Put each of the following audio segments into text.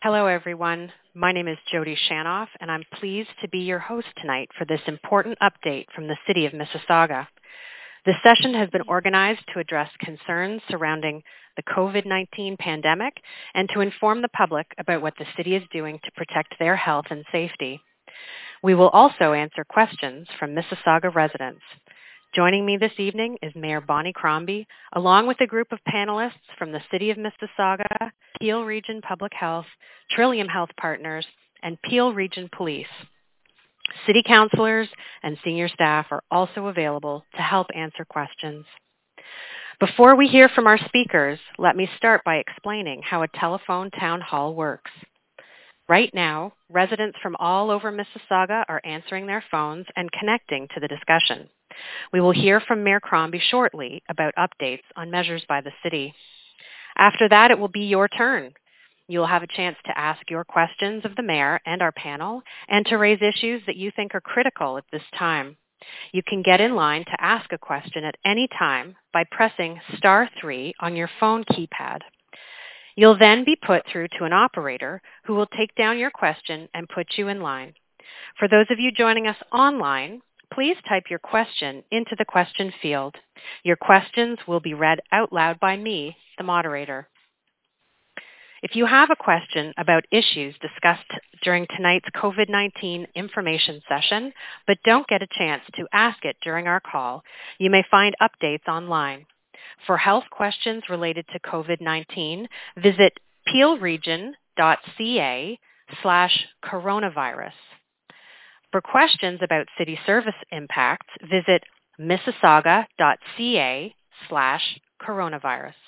Hello, everyone. My name is Jody Shanoff, and I'm pleased to be your host tonight for this important update from the City of Mississauga. This session has been organized to address concerns surrounding the COVID-19 pandemic and to inform the public about what the city is doing to protect their health and safety. We will also answer questions from Mississauga residents. Joining me this evening is Mayor Bonnie Crombie, along with a group of panelists from the City of Mississauga, Peel Region Public Health, Trillium Health Partners, and Peel Region Police. City councillors and senior staff are also available to help answer questions. Before we hear from our speakers, let me start by explaining how a telephone town hall works. Right now, residents from all over Mississauga are answering their phones and connecting to the discussion. We will hear from Mayor Crombie shortly about updates on measures by the city. After that, it will be your turn. You will have a chance to ask your questions of the mayor and our panel and to raise issues that you think are critical at this time. You can get in line to ask a question at any time by pressing *3 on your phone keypad. You'll then be put through to an operator who will take down your question and put you in line. For those of you joining us online, please type your question into the question field. Your questions will be read out loud by me, the moderator. If you have a question about issues discussed during tonight's COVID-19 information session, but don't get a chance to ask it during our call, you may find updates online. For health questions related to COVID-19, visit peelregion.ca/coronavirus. For questions about city service impacts, visit mississauga.ca/coronavirus.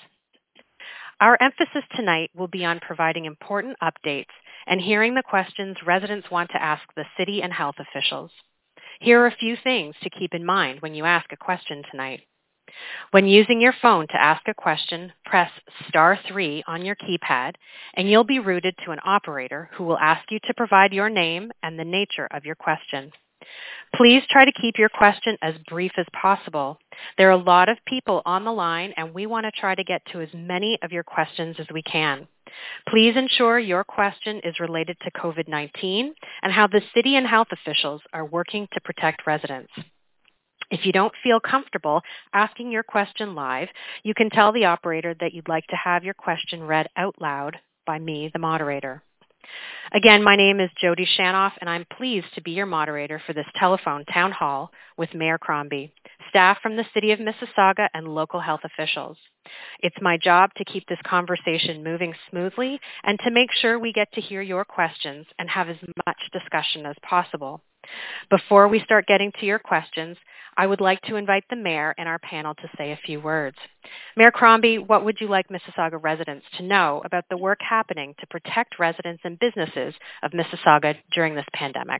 Our emphasis tonight will be on providing important updates and hearing the questions residents want to ask the city and health officials. Here are a few things to keep in mind when you ask a question tonight. When using your phone to ask a question, press *3 on your keypad, and you'll be routed to an operator who will ask you to provide your name and the nature of your question. Please try to keep your question as brief as possible. There are a lot of people on the line, and we want to try to get to as many of your questions as we can. Please ensure your question is related to COVID-19 and how the city and health officials are working to protect residents. If you don't feel comfortable asking your question live, you can tell the operator that you'd like to have your question read out loud by me, the moderator. Again, my name is Jody Shanoff, and I'm pleased to be your moderator for this telephone town hall with Mayor Crombie, staff from the City of Mississauga, and local health officials. It's my job to keep this conversation moving smoothly and to make sure we get to hear your questions and have as much discussion as possible. Before we start getting to your questions, I would like to invite the mayor and our panel to say a few words. Mayor Crombie, what would you like Mississauga residents to know about the work happening to protect residents and businesses of Mississauga during this pandemic?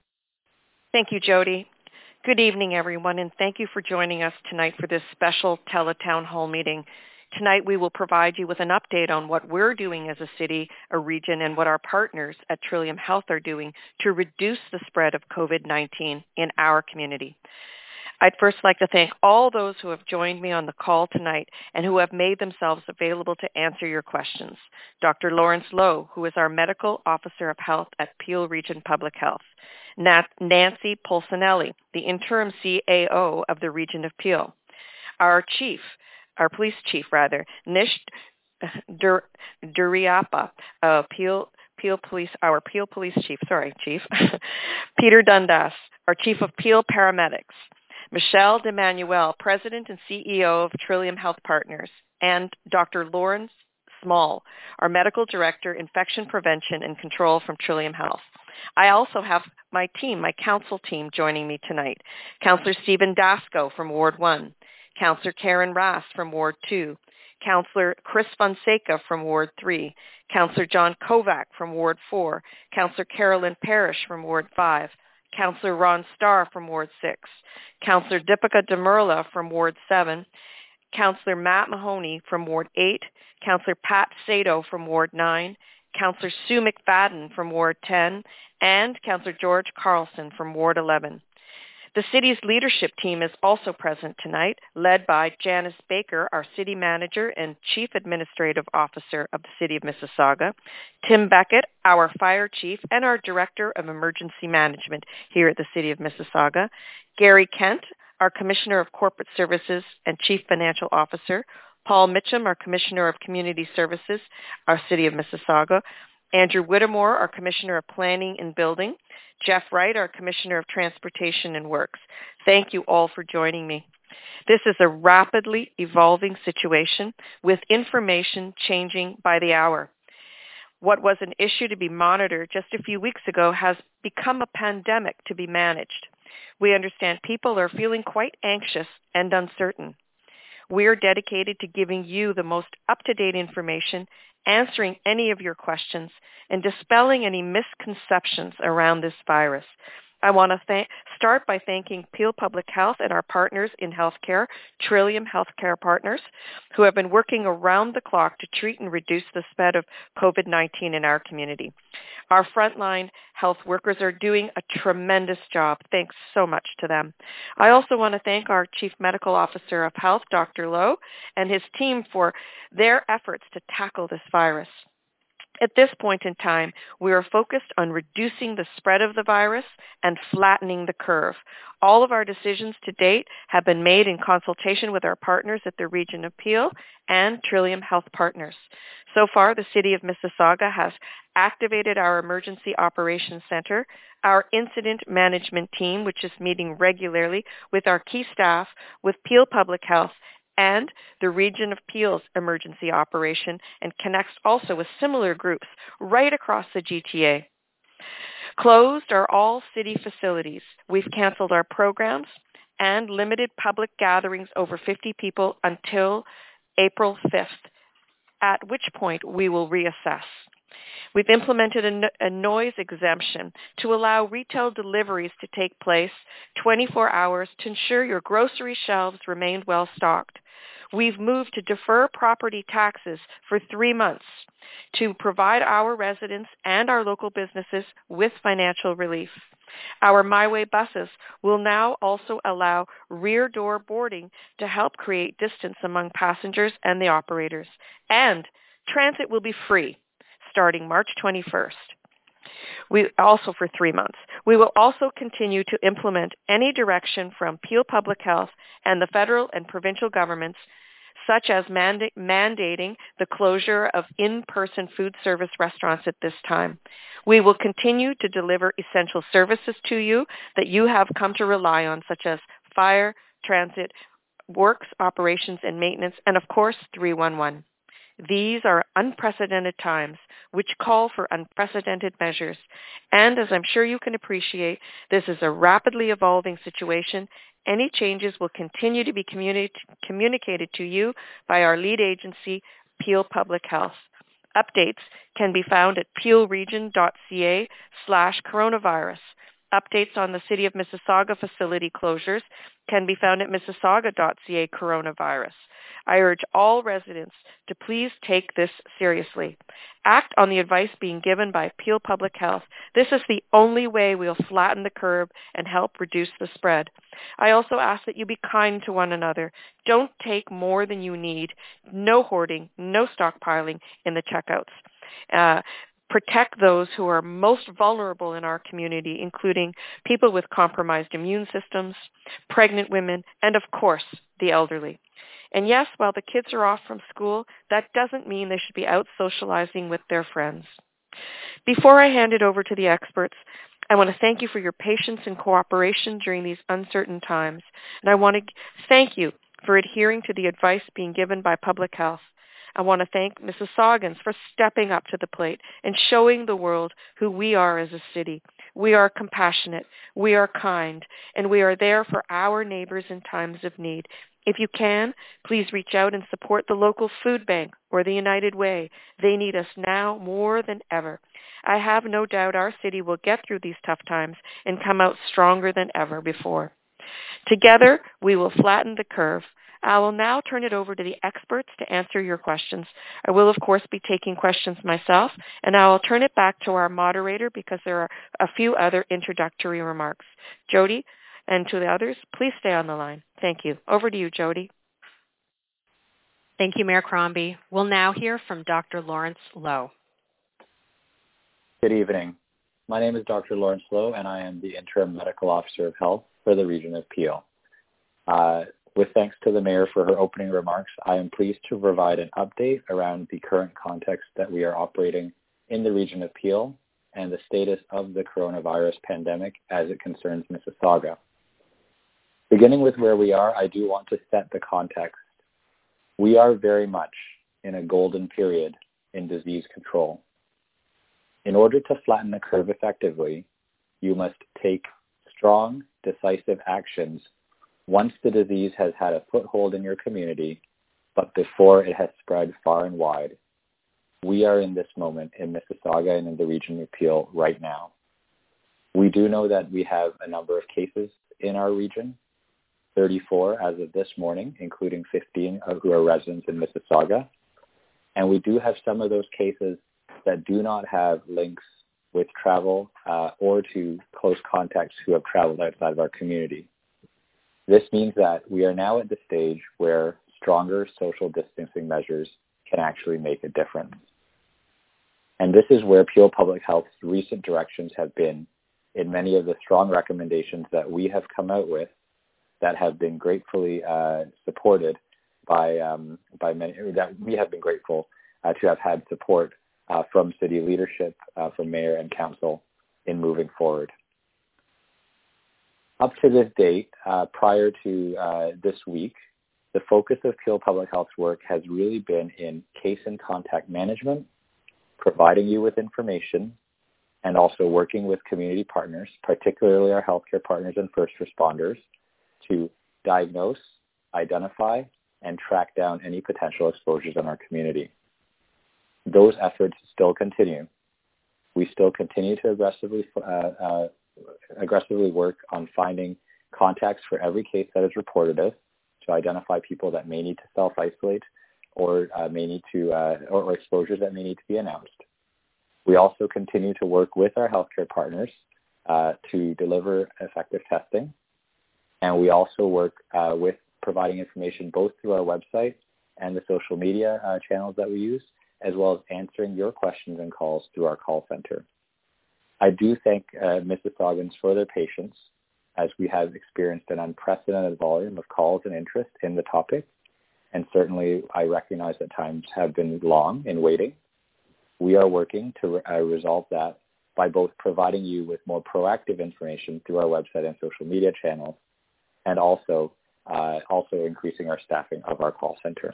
Thank you, Jody. Good evening, everyone, and thank you for joining us tonight for this special teletown hall meeting. Tonight, we will provide you with an update on what we're doing as a city, a region, and what our partners at Trillium Health are doing to reduce the spread of COVID-19 in our community. I'd first like to thank all those who have joined me on the call tonight and who have made themselves available to answer your questions. Dr. Lawrence Lowe, who is our Medical Officer of Health at Peel Region Public Health. Nancy Polsinelli, the Interim CAO of the Region of Peel. Our police chief, Nish Duriappa, Peel Police Chief. Peter Dundas, our Chief of Peel Paramedics. Michelle DeManuel, President and CEO of Trillium Health Partners, and Dr. Lawrence Small, our Medical Director, Infection Prevention and Control from Trillium Health. I also have my council team joining me tonight. Councillor Stephen Dasco from Ward 1, Councillor Karen Rass from Ward 2, Councillor Chris Fonseca from Ward 3, Councillor John Kovac from Ward 4, Councillor Carolyn Parrish from Ward 5, Councillor Ron Starr from Ward 6, Councillor Deepika Demirla from Ward 7, Councillor Matt Mahoney from Ward 8, Councillor Pat Sato from Ward 9, Councillor Sue McFadden from Ward 10, and Councillor George Carlson from Ward 11. The city's leadership team is also present tonight, led by Janice Baker, our city manager and chief administrative officer of the city of Mississauga, Tim Beckett, our fire chief and our director of emergency management here at the city of Mississauga, Gary Kent, our commissioner of corporate services and chief financial officer, Paul Mitchum, our commissioner of community services, our city of Mississauga, Andrew Whittemore, our commissioner of planning and building, Jeff Wright, our commissioner of transportation and works. Thank you all for joining me. This is a rapidly evolving situation with information changing by the hour. What was an issue to be monitored just a few weeks ago has become a pandemic to be managed. We understand people are feeling quite anxious and uncertain. We are dedicated to giving you the most up-to-date information, answering any of your questions, and dispelling any misconceptions around this virus. I want to start by thanking Peel Public Health and our partners in healthcare, Trillium Healthcare Partners, who have been working around the clock to treat and reduce the spread of COVID-19 in our community. Our frontline health workers are doing a tremendous job. Thanks so much to them. I also want to thank our Chief Medical Officer of Health, Dr. Lowe, and his team for their efforts to tackle this virus. At this point in time, we are focused on reducing the spread of the virus and flattening the curve. All of our decisions to date have been made in consultation with our partners at the Region of Peel and Trillium Health Partners. So far, the City of Mississauga has activated our Emergency Operations Center, our Incident Management Team, which is meeting regularly with our key staff, with Peel Public Health, and the Region of Peel's emergency operation, and connects also with similar groups right across the GTA. Closed are all city facilities. We've canceled our programs and limited public gatherings over 50 people until April 5th, at which point we will reassess. We've implemented a noise exemption to allow retail deliveries to take place 24 hours to ensure your grocery shelves remain well stocked. We've moved to defer property taxes for 3 months to provide our residents and our local businesses with financial relief. Our MyWay buses will now also allow rear door boarding to help create distance among passengers and the operators. And transit will be free starting March 21st. We also for 3 months. We will also continue to implement any direction from Peel Public Health and the federal and provincial governments, such as mandating the closure of in-person food service restaurants at this time. We will continue to deliver essential services to you that you have come to rely on, such as fire, transit, works, operations, and maintenance, and of course, 311. These are unprecedented times, which call for unprecedented measures. And as I'm sure you can appreciate, this is a rapidly evolving situation. Any changes will continue to be communicated to you by our lead agency, Peel Public Health. Updates can be found at peelregion.ca/coronavirus. Updates on the City of Mississauga facility closures can be found at mississauga.ca coronavirus. I urge all residents to please take this seriously. Act on the advice being given by Peel Public Health. This is the only way we'll flatten the curve and help reduce the spread. I also ask that you be kind to one another. Don't take more than you need. No hoarding, no stockpiling in the checkouts. Protect those who are most vulnerable in our community, including people with compromised immune systems, pregnant women, and of course, the elderly. And yes, while the kids are off from school, that doesn't mean they should be out socializing with their friends. Before I hand it over to the experts, I want to thank you for your patience and cooperation during these uncertain times. And I want to thank you for adhering to the advice being given by Public Health. I want to thank Mississaugans for stepping up to the plate and showing the world who we are as a city. We are compassionate, we are kind, and we are there for our neighbors in times of need. If you can, please reach out and support the local food bank or the United Way. They need us now more than ever. I have no doubt our city will get through these tough times and come out stronger than ever before. Together, we will flatten the curve. I will now turn it over to the experts to answer your questions. I will, of course, be taking questions myself, and I will turn it back to our moderator because there are a few other introductory remarks. Jody, And to the others, please stay on the line. Thank you. Over to you, Jody. Thank you, Mayor Crombie. We'll now hear from Dr. Lawrence Loh. Good evening. My name is Dr. Lawrence Loh, and I am the Interim Medical Officer of Health for the region of Peel. With thanks to the Mayor for her opening remarks, I am pleased to provide an update around the current context that we are operating in the region of Peel and the status of the coronavirus pandemic as it concerns Mississauga. Beginning with where we are, I do want to set the context. We are very much in a golden period in disease control. In order to flatten the curve effectively, you must take strong, decisive actions once the disease has had a foothold in your community, but before it has spread far and wide. We are in this moment in Mississauga and in the region of Peel right now. We do know that we have a number of cases in our region, 34 as of this morning, including 15 who are residents in Mississauga. And we do have some of those cases that do not have links with travel or to close contacts who have traveled outside of our community. This means that we are now at the stage where stronger social distancing measures can actually make a difference. And this is where Peel Public Health's recent directions have been in many of the strong recommendations that we have come out with that have been gratefully supported by many, that we have been grateful to have had support from city leadership, from mayor and council in moving forward. Up to this date, prior to this week, the focus of Peel Public Health's work has really been in case and contact management, providing you with information, and also working with community partners, particularly our healthcare partners and first responders, to diagnose, identify, and track down any potential exposures in our community. Those efforts still continue. We still continue to aggressively work on finding contacts for every case that is reported us to identify people that may need to self-isolate or may need to or exposures that may need to be announced. We also continue to work with our healthcare partners to deliver effective testing, and we also work with providing information both through our website and the social media channels that we use, as well as answering your questions and calls through our call center. I do thank Mississaugans for their patience, as we have experienced an unprecedented volume of calls and interest in the topic, and certainly I recognize that times have been long in waiting. We are working to resolve that by both providing you with more proactive information through our website and social media channels, and also increasing our staffing of our call center.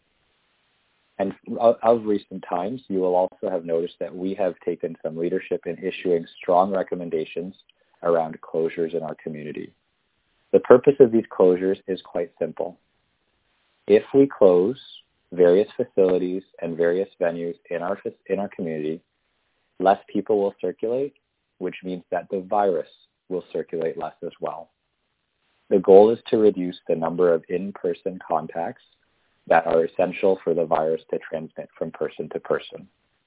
And of recent times, you will also have noticed that we have taken some leadership in issuing strong recommendations around closures in our community. The purpose of these closures is quite simple. If we close various facilities and various venues in our community, less people will circulate, which means that the virus will circulate less as well. The goal is to reduce the number of in-person contacts that are essential for the virus to transmit from person to person.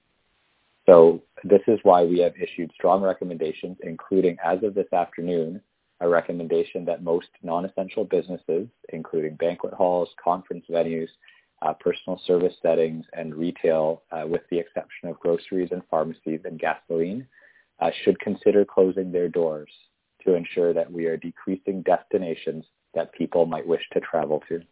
So this is why we have issued strong recommendations, including, as of this afternoon, a recommendation that most non-essential businesses, including banquet halls, conference venues, personal service settings, and retail, with the exception of groceries and pharmacies and gasoline, should consider closing their doors to ensure that we are decreasing destinations that people might wish to travel to.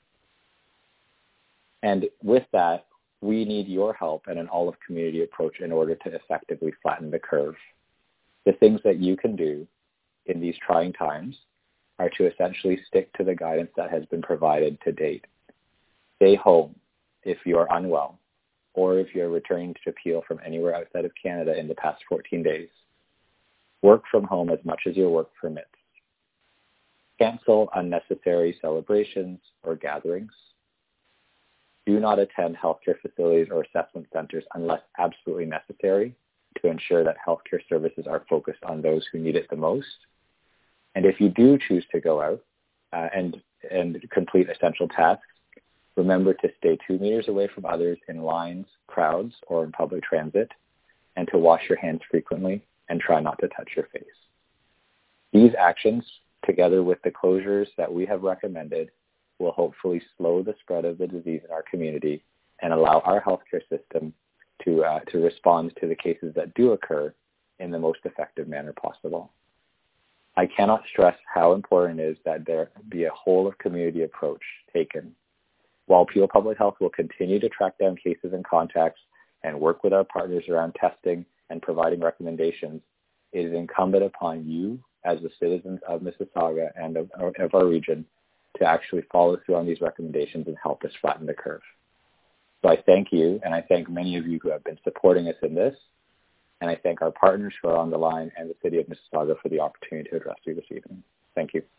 And with that, we need your help and an all-of-community approach in order to effectively flatten the curve. The things that you can do in these trying times are to essentially stick to the guidance that has been provided to date. Stay home if you are unwell, or if you're returning to Peel from anywhere outside of Canada in the past 14 days. Work from home as much as your work permits. Cancel unnecessary celebrations or gatherings. Do not attend healthcare facilities or assessment centers unless absolutely necessary to ensure that healthcare services are focused on those who need it the most. And if you do choose to go out and complete essential tasks, remember to stay 2 meters away from others in lines, crowds, or in public transit, and to wash your hands frequently and try not to touch your face. These actions together with the closures that we have recommended, will hopefully slow the spread of the disease in our community and allow our healthcare system to respond to the cases that do occur in the most effective manner possible. I cannot stress how important it is that there be a whole of community approach taken. While Peel Public Health will continue to track down cases and contacts and work with our partners around testing and providing recommendations, it is incumbent upon you as the citizens of Mississauga and of our region to actually follow through on these recommendations and help us flatten the curve. So I thank you, and I thank many of you who have been supporting us in this, and I thank our partners who are on the line and the City of Mississauga for the opportunity to address you this evening. Thank you.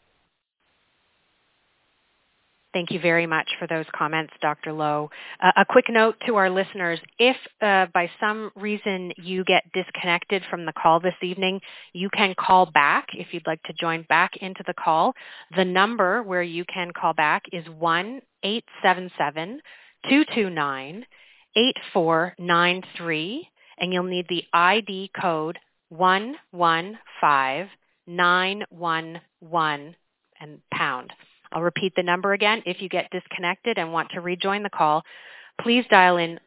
Thank you very much for those comments, Dr. Loh. A quick note to our listeners, if by some reason you get disconnected from the call this evening, you can call back if you'd like to join back into the call. The number where you can call back is 1-877-229-8493, and you'll need the ID code 115911 and pound. I'll repeat the number again. If you get disconnected and want to rejoin the call, please dial in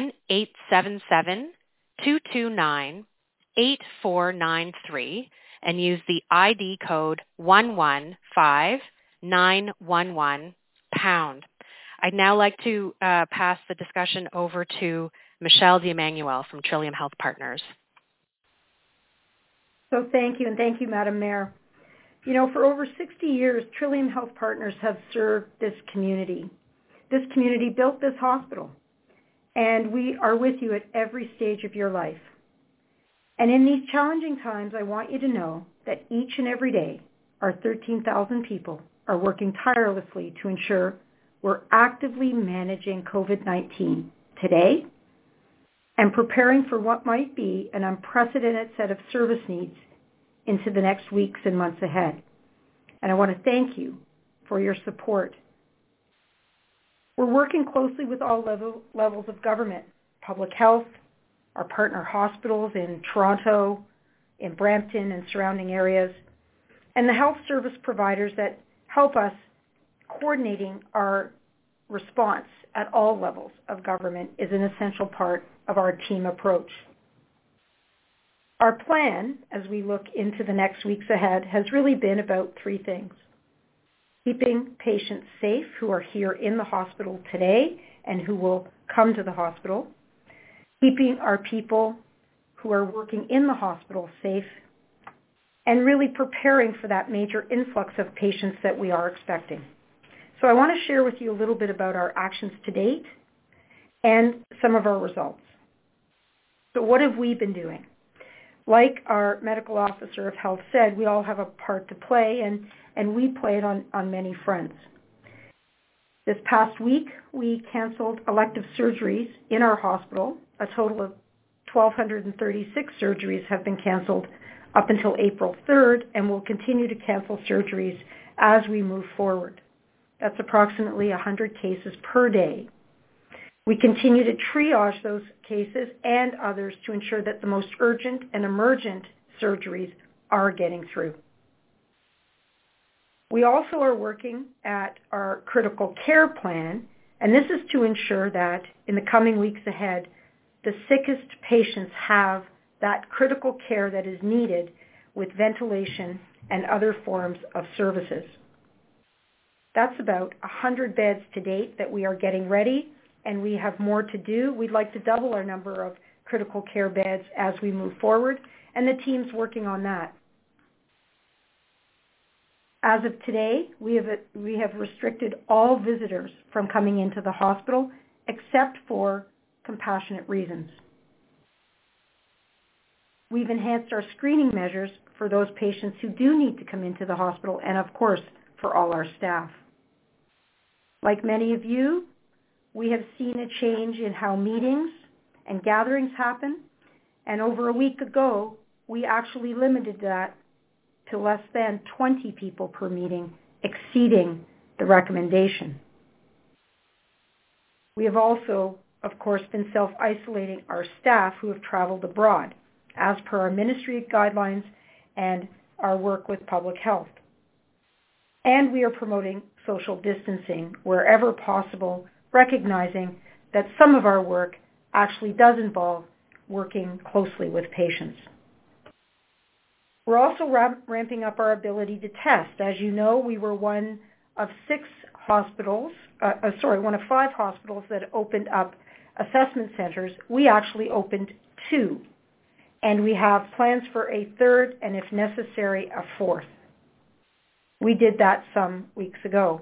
1-877-229-8493 and use the ID code 115911 pound. I'd now like to pass the discussion over to Michelle D'Emmanuel from Trillium Health Partners. So thank you, and thank you, Madam Mayor. You know, for over 60 years, Trillium Health Partners have served this community. This community built this hospital, and we are with you at every stage of your life. And in these challenging times, I want you to know that each and every day, our 13,000 people are working tirelessly to ensure we're actively managing COVID-19 today and preparing for what might be an unprecedented set of service needs into the next weeks and months ahead. And I want to thank you for your support. We're working closely with all levels of government, public health, our partner hospitals in Toronto, in Brampton and surrounding areas, and the health service providers that help us coordinating our response at all levels of government is an essential part of our team approach. Our plan, as we look into the next weeks ahead, has really been about three things. Keeping patients safe who are here in the hospital today and who will come to the hospital. Keeping our people who are working in the hospital safe. And really preparing for that major influx of patients that we are expecting. So I want to share with you a little bit about our actions to date and some of our results. So what have we been doing? Like our medical officer of health said, we all have a part to play, and we play it on many fronts. This past week, we canceled elective surgeries in our hospital. A total of 1,236 surgeries have been canceled up until April 3rd, and we'll continue to cancel surgeries as we move forward. That's approximately 100 cases per day. We continue to triage those cases and others to ensure that the most urgent and emergent surgeries are getting through. We also are working at our critical care plan, and this is to ensure that in the coming weeks ahead, the sickest patients have that critical care that is needed with ventilation and other forms of services. That's about 100 beds to date that we are getting ready, and we have more to do. We'd like to double our number of critical care beds as we move forward, and the team's working on that. As of today, we have restricted all visitors from coming into the hospital except for compassionate reasons. We've enhanced our screening measures for those patients who do need to come into the hospital and, of course, for all our staff. Like many of you, we have seen a change in how meetings and gatherings happen, and over a week ago, we actually limited that to less than 20 people per meeting, exceeding the recommendation. We have also, of course, been self-isolating our staff who have traveled abroad, as per our ministry guidelines and our work with public health. And we are promoting social distancing wherever possible, recognizing that some of our work actually does involve working closely with patients. We're also ramping up our ability to test. As you know, we were one of 5 hospitals that opened up assessment centers. We actually opened 2, and we have plans for a 3rd and, if necessary, a 4th. We did that some weeks ago.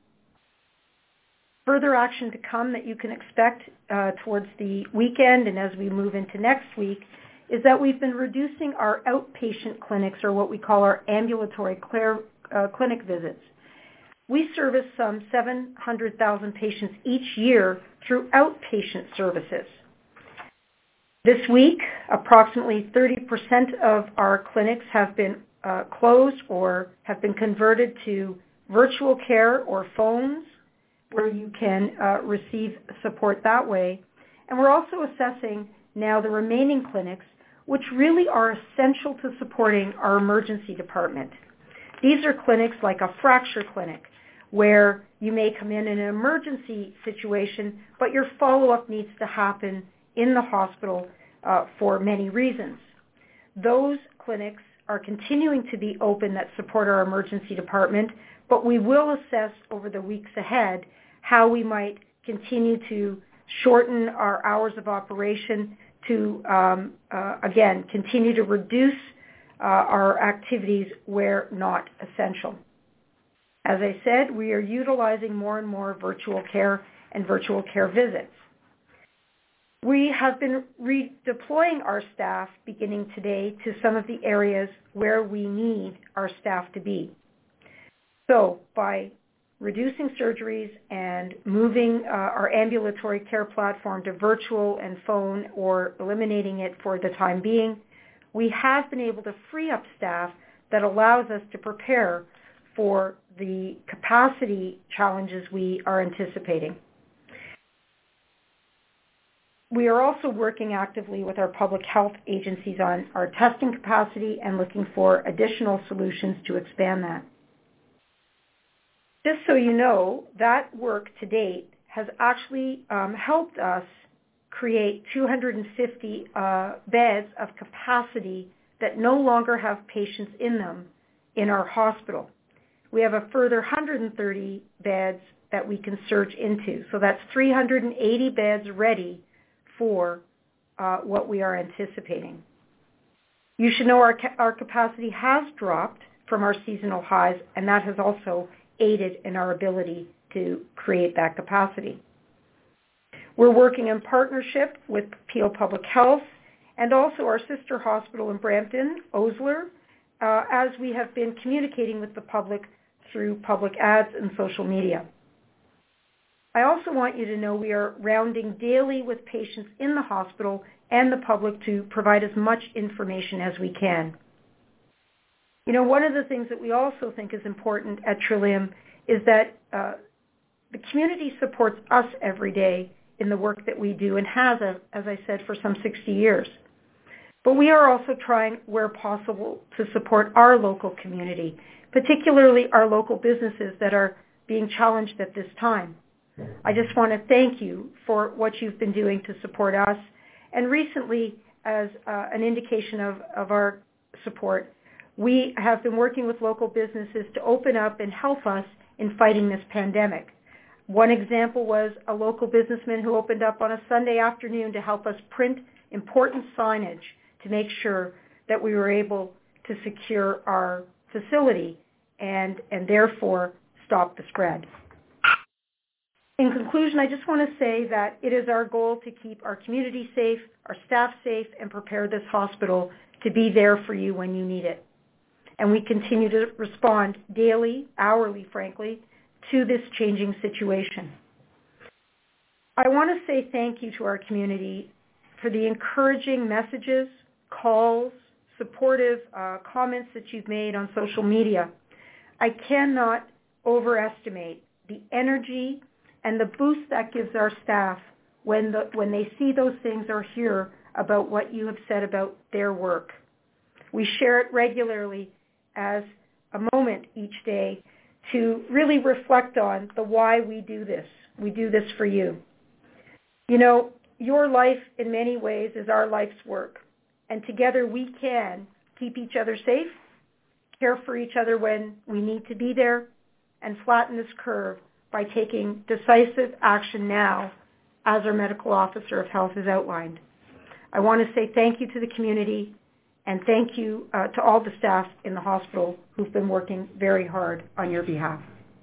Further action to come that you can expect towards the weekend and as we move into next week is that we've been reducing our outpatient clinics, or what we call our ambulatory clinic visits. We service some 700,000 patients each year through outpatient services. This week, approximately 30% of our clinics have been closed or have been converted to virtual care or phones where you can receive support that way. And we're also assessing now the remaining clinics, which really are essential to supporting our emergency department. These are clinics like a fracture clinic, where you may come in an emergency situation, but your follow-up needs to happen in the hospital for many reasons. Those clinics are continuing to be open that support our emergency department, but we will assess over the weeks ahead how we might continue to shorten our hours of operation to, again, continue to reduce our activities where not essential. As I said, we are utilizing more and more virtual care and virtual care visits. We have been redeploying our staff beginning today to some of the areas where we need our staff to be. So by reducing surgeries and moving our ambulatory care platform to virtual and phone, or eliminating it for the time being, we have been able to free up staff that allows us to prepare for the capacity challenges we are anticipating. We are also working actively with our public health agencies on our testing capacity and looking for additional solutions to expand that. Just so you know, that work to date has actually helped us create 250 beds of capacity that no longer have patients in them in our hospital. We have a further 130 beds that we can surge into. So that's 380 beds ready for what we are anticipating. You should know our capacity has dropped from our seasonal highs, and that has also aided in our ability to create that capacity. We're working in partnership with Peel Public Health and also our sister hospital in Brampton, Osler, as we have been communicating with the public through public ads and social media. I also want you to know we are rounding daily with patients in the hospital and the public to provide as much information as we can. You know, one of the things that we also think is important at Trillium is that the community supports us every day in the work that we do and has, as I said, for some 60 years. But we are also trying, where possible, to support our local community, particularly our local businesses that are being challenged at this time. I just want to thank you for what you've been doing to support us. And recently, as an indication of our support, we have been working with local businesses to open up and help us in fighting this pandemic. One example was a local businessman who opened up on a Sunday afternoon to help us print important signage to make sure that we were able to secure our facility and therefore stop the spread. In conclusion, I just want to say that it is our goal to keep our community safe, our staff safe, and prepare this hospital to be there for you when you need it. And we continue to respond daily, hourly, frankly, to this changing situation. I want to say thank you to our community for the encouraging messages, calls, supportive comments that you've made on social media. I cannot overestimate the energy and the boost that gives our staff when they see those things or hear about what you have said about their work. We share it regularly as a moment each day to really reflect on the why we do this. We do this for you. You know, your life in many ways is our life's work, and together we can keep each other safe, care for each other when we need to be there, and flatten this curve by taking decisive action now, as our medical officer of health has outlined. I want to say thank you to the community, and thank you to all the staff in the hospital who've been working very hard on your behalf.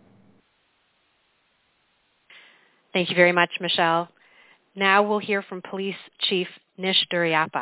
Thank you very much, Michelle. Now we'll hear from Police Chief Nish Duraiappah.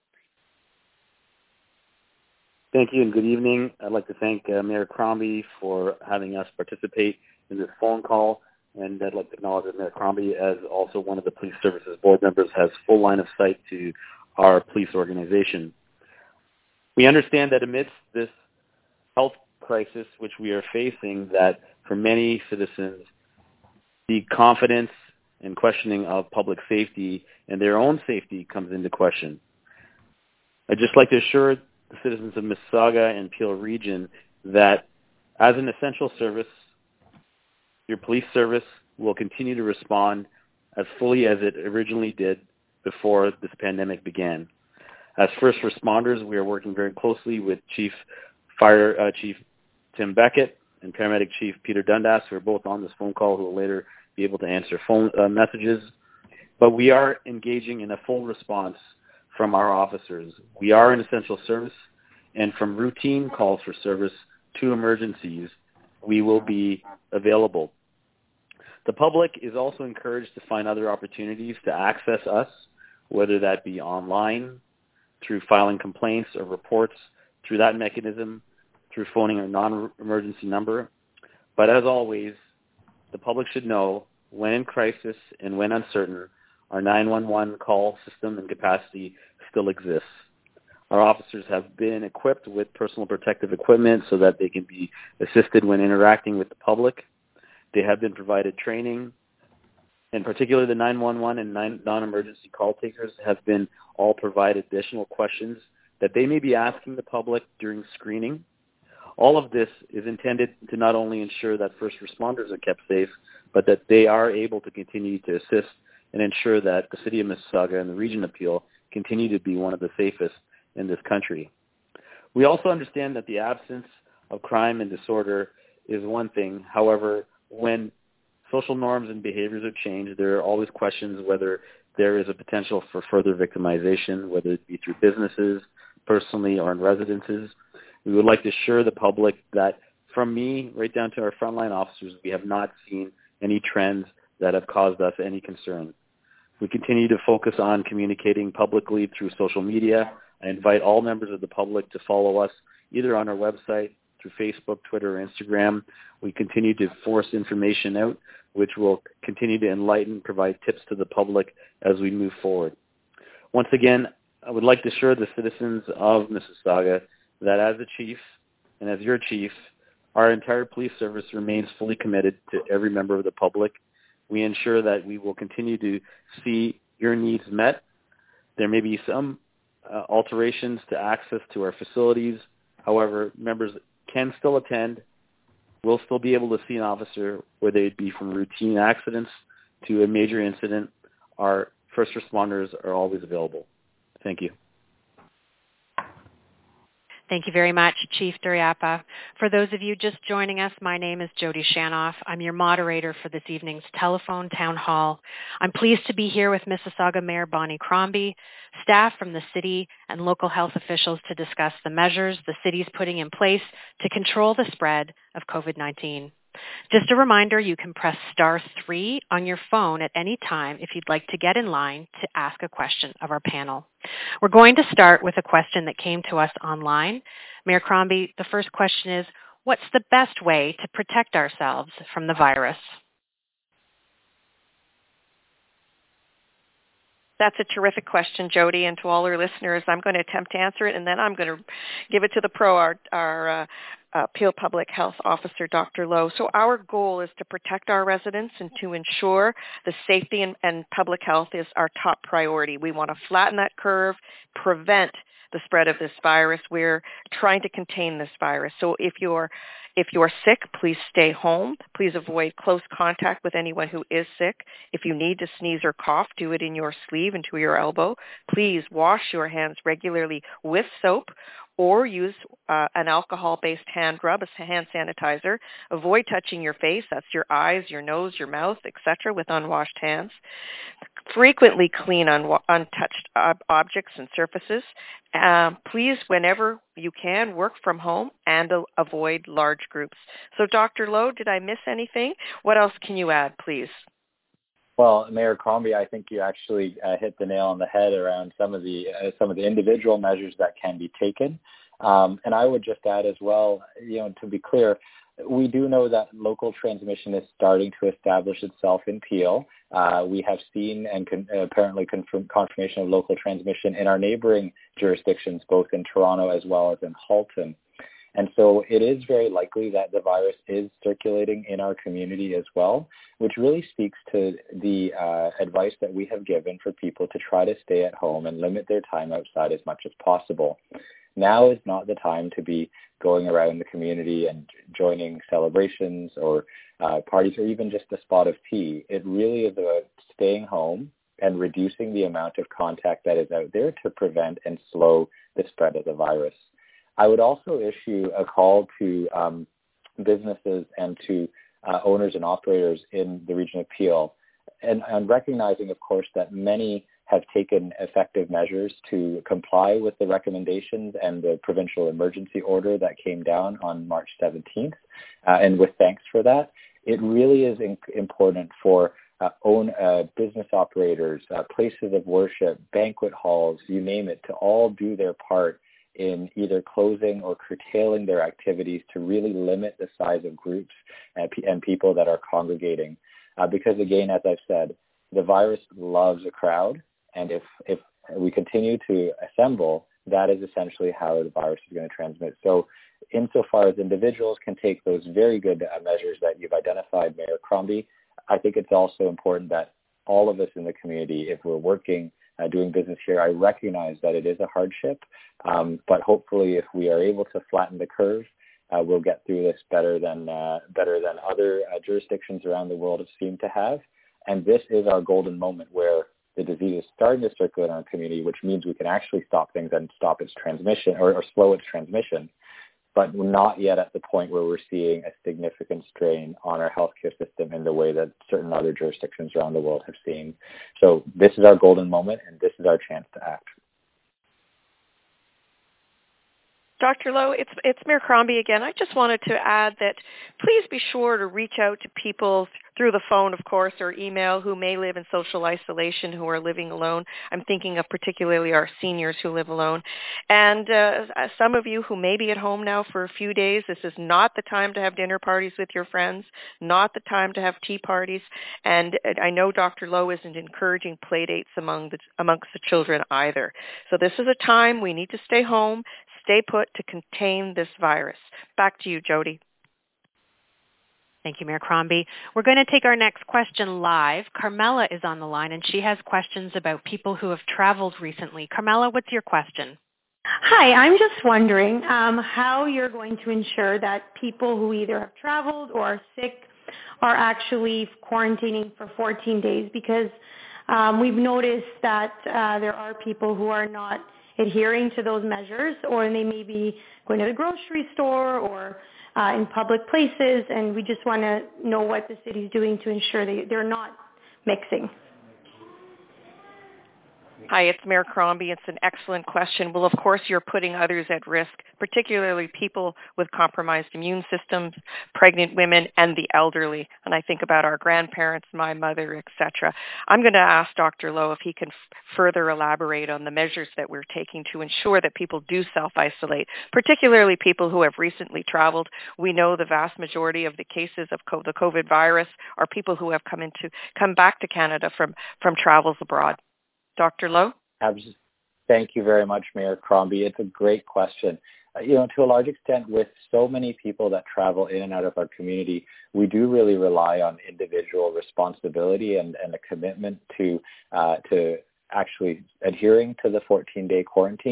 Thank you and good evening. I'd like to thank Mayor Crombie for having us participate in this phone call, and I'd like to acknowledge that Mayor Crombie, as also one of the Police Services Board members, has full line of sight to our police organization. We understand that amidst this health crisis which we are facing, that for many citizens, the confidence and questioning of public safety and their own safety comes into question. I'd just like to assure the citizens of Mississauga and Peel region that as an essential service, your police service will continue to respond as fully as it originally did before this pandemic began. As first responders, we are working very closely with Chief Tim Beckett and Paramedic Chief Peter Dundas, who are both on this phone call, who will later be able to answer phone messages. But we are engaging in a full response from our officers. We are an essential service, and from routine calls for service to emergencies, we will be available. The public is also encouraged to find other opportunities to access us, whether that be online, through filing complaints or reports, through that mechanism, through phoning a non-emergency number. But as always, the public should know when in crisis and when uncertain, our 911 call system and capacity still exists. Our officers have been equipped with personal protective equipment so that they can be assisted when interacting with the public. They have been provided training, and particularly the 911 and non-emergency call takers have been all provided additional questions that they may be asking the public during screening. All of this is intended to not only ensure that first responders are kept safe, but that they are able to continue to assist and ensure that the City of Mississauga and the Region of Peel continue to be one of the safest in this country. We also understand that the absence of crime and disorder is one thing. However, when social norms and behaviors are changed, there are always questions whether there is a potential for further victimization, whether it be through businesses, personally, or in residences. We would like to assure the public that from me right down to our frontline officers, we have not seen any trends that have caused us any concern. We continue to focus on communicating publicly through social media. I invite all members of the public to follow us either on our website, through Facebook, Twitter, or Instagram. We continue to force information out, which will continue to enlighten, provide tips to the public as we move forward. Once again, I would like to assure the citizens of Mississauga that as a chief and as your chief, our entire police service remains fully committed to every member of the public. We ensure that we will continue to see your needs met. There may be some alterations to access to our facilities. However, members can still attend, will still be able to see an officer, whether it be from routine accidents to a major incident. Our first responders are always available. Thank you. Thank you very much, Chief Duraiappah. For those of you just joining us, my name is Jody Shanoff. I'm your moderator for this evening's telephone town hall. I'm pleased to be here with Mississauga Mayor Bonnie Crombie, staff from the city, and local health officials to discuss the measures the city is putting in place to control the spread of COVID-19. Just a reminder, you can press *3 on your phone at any time if you'd like to get in line to ask a question of our panel. We're going to start with a question that came to us online. Mayor Crombie, the first question is, what's the best way to protect ourselves from the virus? That's a terrific question, Jody, and to all our listeners, I'm going to attempt to answer it, and then I'm going to give it to the pro, our Peel Public Health Officer, Dr. Lowe. So our goal is to protect our residents and to ensure the safety and public health is our top priority. We want to flatten that curve, prevent the spread of this virus. We're trying to contain this virus. So if you're sick, please stay home. Please avoid close contact with anyone who is sick. If you need to sneeze or cough, do it in your sleeve and to your elbow. Please wash your hands regularly with soap or use an alcohol-based hand rub, a hand sanitizer. Avoid touching your face, that's your eyes, your nose, your mouth, etc., with unwashed hands. Frequently clean untouched objects and surfaces. Please, whenever you can, work from home and avoid large groups. So, Dr. Lowe, did I miss anything? What else can you add, please? Well, Mayor Crombie, I think you actually hit the nail on the head around some of the individual measures that can be taken. And I would just add as well, to be clear, we do know that local transmission is starting to establish itself in Peel. We have seen and apparently confirmation of local transmission in our neighboring jurisdictions, both in Toronto as well as in Halton. And so it is very likely that the virus is circulating in our community as well, which really speaks to the advice that we have given for people to try to stay at home and limit their time outside as much as possible. Now is not the time to be going around the community and joining celebrations or parties or even just a spot of tea. It really is about staying home and reducing the amount of contact that is out there to prevent and slow the spread of the virus. I would also issue a call to businesses and to owners and operators in the region of Peel, and recognizing, of course, that many have taken effective measures to comply with the recommendations and the provincial emergency order that came down on March 17th, and with thanks for that. It really is important for business operators, places of worship, banquet halls, you name it, to all do their part in either closing or curtailing their activities to really limit the size of groups and people that are congregating. Because again, as I've said, the virus loves a crowd, and if we continue to assemble, that is essentially how the virus is going to transmit. So insofar as individuals can take those very good measures that you've identified, Mayor Crombie, I think it's also important that all of us in the community, if we're working, doing business here, I recognize that it is a hardship, but hopefully if we are able to flatten the curve, we'll get through this better than other jurisdictions around the world have seemed to have. And this is our golden moment where the disease is starting to circulate in our community, which means we can actually stop things and stop its transmission or slow its transmission. But we're not yet at the point where we're seeing a significant strain on our healthcare system in the way that certain other jurisdictions around the world have seen. So this is our golden moment, and this is our chance to act. Dr. Lowe, it's Mayor Crombie again. I just wanted to add that please be sure to reach out to people through the phone, of course, or email who may live in social isolation, who are living alone. I'm thinking of particularly our seniors who live alone. And some of you who may be at home now for a few days, this is not the time to have dinner parties with your friends, not the time to have tea parties. And I know Dr. Lowe isn't encouraging play dates amongst the children either. So this is a time we need to stay home, stay put to contain this virus. Back to you, Jody. Thank you, Mayor Crombie. We're going to take our next question live. Carmela is on the line, and she has questions about people who have traveled recently. Carmela, what's your question? Hi, I'm just wondering how you're going to ensure that people who either have traveled or are sick are actually quarantining for 14 days, because we've noticed that there are people who are not adhering to those measures, or they may be going to the grocery store or in public places, and we just want to know what the city is doing to ensure they're not mixing. Hi, it's Mayor Crombie. It's an excellent question. Well, of course, you're putting others at risk, particularly people with compromised immune systems, pregnant women, and the elderly. And I think about our grandparents, my mother, etc. I'm going to ask Dr. Lowe if he can further elaborate on the measures that we're taking to ensure that people do self-isolate, particularly people who have recently traveled. We know the vast majority of the cases of the COVID virus are people who have come back to Canada from travels abroad. Dr. Lowe? Thank you very much, Mayor Crombie. It's a great question. To a large extent, with so many people that travel in and out of our community, we do really rely on individual responsibility and a commitment to actually adhering to the 14-day quarantine.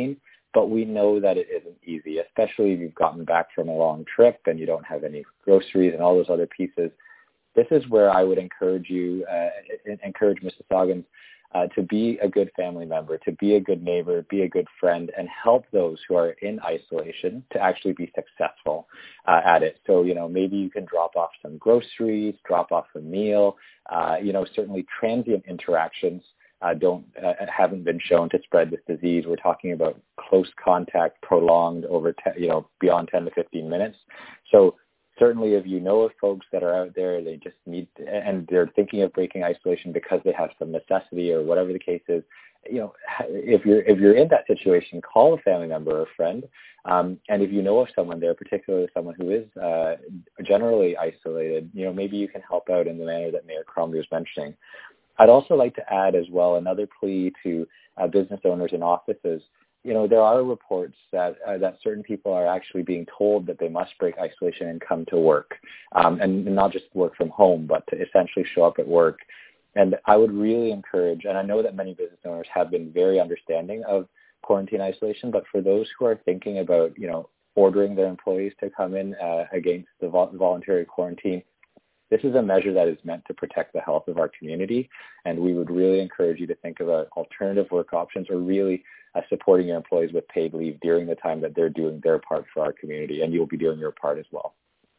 but we know that it isn't easy, especially if you've gotten back from a long trip and you don't have any groceries and all those other pieces. This is where I would encourage Mississaugan to be a good family member, to be a good neighbor, be a good friend, and help those who are in isolation to actually be successful at it. So, maybe you can drop off some groceries, drop off a meal. Certainly transient interactions haven't been shown to spread this disease. We're talking about close contact prolonged over, beyond 10 to 15 minutes. So certainly if you know of folks that are out there, they just need, and they're thinking of breaking isolation because they have some necessity or whatever the case is, if you're in that situation, call a family member or a friend. And if you know of someone there, particularly someone who is generally isolated, maybe you can help out in the manner that Mayor Crombie was mentioning. I'd also like to add as well another plea to business owners and offices. There are reports that certain people are actually being told that they must break isolation and come to work, and not just work from home, but to essentially show up at work. And I would really encourage, and I know that many business owners have been very understanding of quarantine isolation, but for those who are thinking about, ordering their employees to come in against the voluntary quarantine, this is a measure that is meant to protect the health of our community, and we would really encourage you to think about alternative work options or really supporting your employees with paid leave during the time that they're doing their part for our community, and you'll be doing your part as well.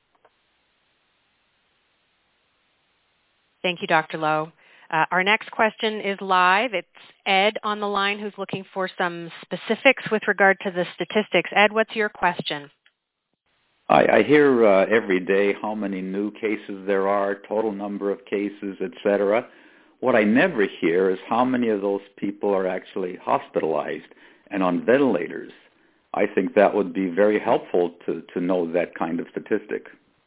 Thank you, Dr. Lowe. Our next question is live. It's Ed on the line who's looking for some specifics with regard to the statistics. Ed, what's your question? I hear every day how many new cases there are, total number of cases, etc. What I never hear is how many of those people are actually hospitalized and on ventilators. I think that would be very helpful to know that kind of statistic.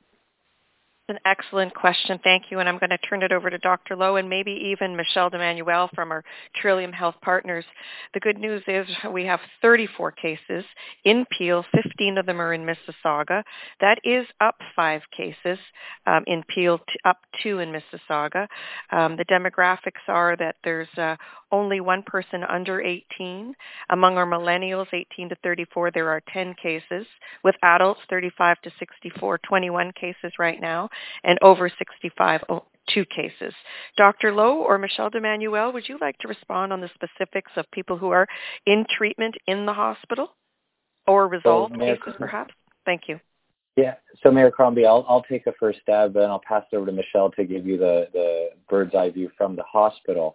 An excellent question. Thank you. And I'm going to turn it over to Dr. Lowe and maybe even Michelle D'Emmanuel from our Trillium Health Partners. The good news is we have 34 cases in Peel. 15 of them are in Mississauga. That is up 5 cases in Peel, up 2 in Mississauga. The demographics are that there's only one person under 18. Among our millennials, 18 to 34, there are 10 cases. With adults, 35 to 64, 21 cases right now. And over 65, 2 cases. Dr. Lowe or Michelle D'Emmanuel, would you like to respond on the specifics of people who are in treatment in the hospital or resolved cases, perhaps? Thank you. Yeah. So, Mayor Crombie, I'll take a first stab, and I'll pass it over to Michelle to give you the bird's eye view from the hospital.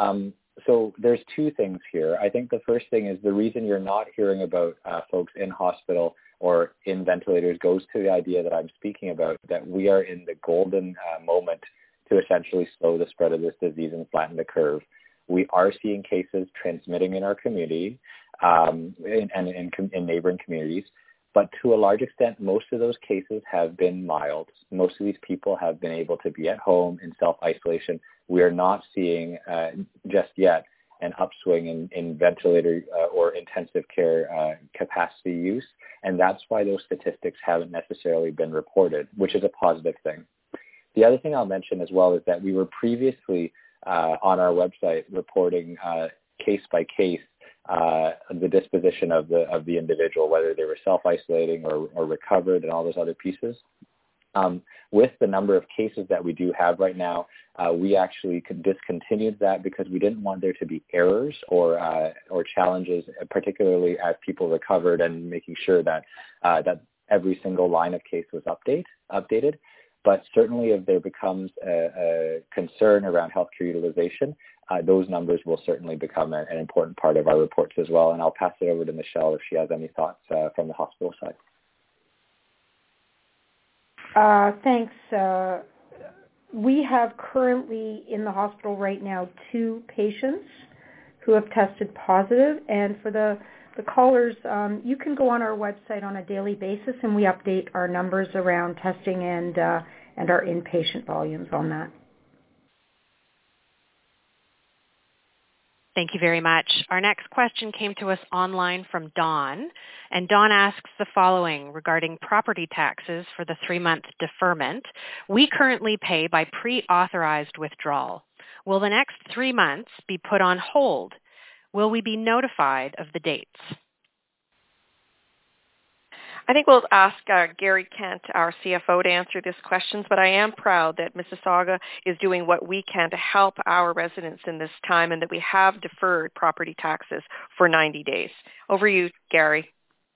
So there's 2 things here. I think the first thing is the reason you're not hearing about folks in hospital or in ventilators goes to the idea that I'm speaking about, that we are in the golden moment to essentially slow the spread of this disease and flatten the curve. We are seeing cases transmitting in our community and in neighboring communities, but to a large extent, most of those cases have been mild. Most of these people have been able to be at home in self-isolation. We are not seeing just yet an upswing in ventilator or intensive care capacity use, and that's why those statistics haven't necessarily been reported, which is a positive thing. The other thing I'll mention as well is that we were previously on our website reporting case by case the disposition of the individual, whether they were self-isolating or recovered and all those other pieces. With the number of cases that we do have right now, we actually discontinued that because we didn't want there to be errors or challenges, particularly as people recovered, and making sure that every single line of case was updated. But certainly if there becomes a concern around healthcare utilization, those numbers will certainly become an important part of our reports as well. And I'll pass it over to Michelle if she has any thoughts from the hospital side. Thanks. We have currently in the hospital right now 2 patients who have tested positive. And for the callers, you can go on our website on a daily basis, and we update our numbers around testing and our inpatient volumes on that. Thank you very much. Our next question came to us online from Dawn, and Dawn asks the following regarding property taxes for the 3-month deferment. We currently pay by pre-authorized withdrawal. Will the next 3 months be put on hold? Will we be notified of the dates? I think we'll ask Gary Kent, our CFO, to answer these questions, but I am proud that Mississauga is doing what we can to help our residents in this time and that we have deferred property taxes for 90 days. Over to you, Gary.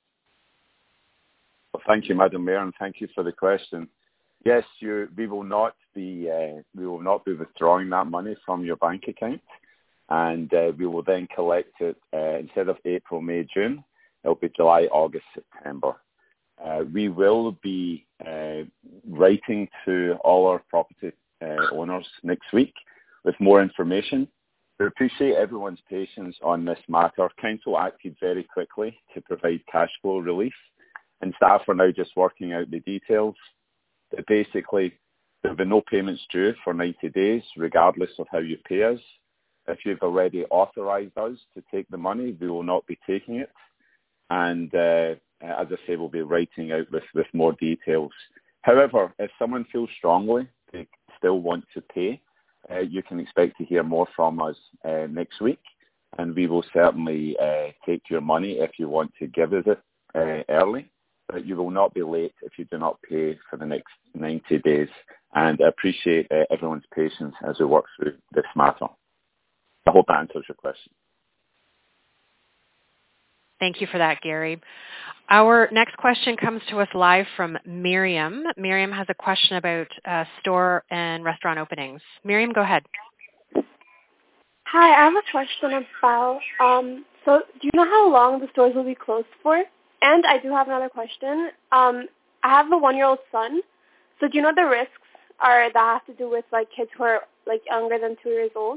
Well, thank you, Madam Mayor, and thank you for the question. Yes, we will not be withdrawing that money from your bank account, and we will then collect it instead of April, May, June. It'll be July, August, September. We will be writing to all our property owners next week with more information. We appreciate everyone's patience on this matter. Council acted very quickly to provide cash flow relief, and staff are now just working out the details. But basically, there will be no payments due for 90 days, regardless of how you pay us. If you've already authorised us to take the money, we will not be taking it. And as I say, we'll be writing out with more details. However, if someone feels strongly they still want to pay, you can expect to hear more from us next week, and we will certainly take your money if you want to give us it early. But you will not be late if you do not pay for the next 90 days. And I appreciate everyone's patience as we work through this matter. I hope that answers your question. Thank you for that, Gary. Our next question comes to us live from Miriam. Miriam has a question about store and restaurant openings. Miriam, go ahead. Hi, I have a question about, so do you know how long the stores will be closed for? And I do have another question. I have a 1-year-old son, so do you know the risks that have to do with kids who are younger than 2 years old?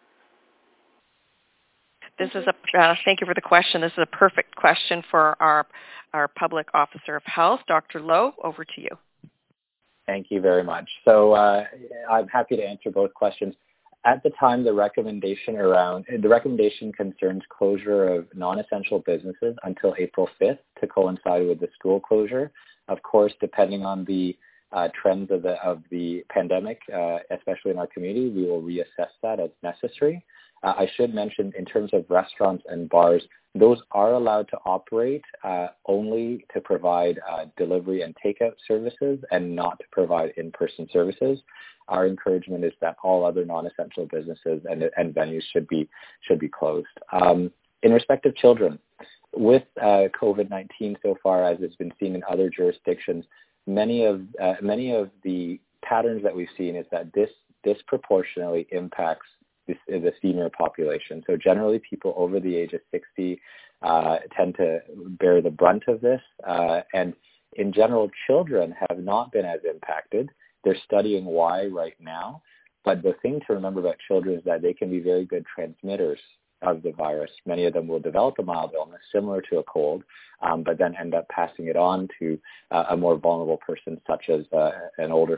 This is thank you for the question. This is a perfect question for our Public Officer of Health, Dr. Lowe. Over to you. Thank you very much. So I'm happy to answer both questions. At the time, the recommendation concerns closure of non-essential businesses until April 5th to coincide with the school closure. Of course, depending on the trends of the pandemic, especially in our community, we will reassess that as necessary. I should mention, in terms of restaurants and bars, those are allowed to operate only to provide delivery and takeout services and not to provide in-person services. Our encouragement is that all other non-essential businesses and venues should be closed. In respect of children, with COVID-19 so far, as has been seen in other jurisdictions, many of the patterns that we've seen is that this disproportionately impacts the senior population. So generally, people over the age of 60 tend to bear the brunt of this. And in general, children have not been as impacted. They're studying why right now. But the thing to remember about children is that they can be very good transmitters of the virus. Many of them will develop a mild illness similar to a cold, but then end up passing it on to a more vulnerable person, such as an older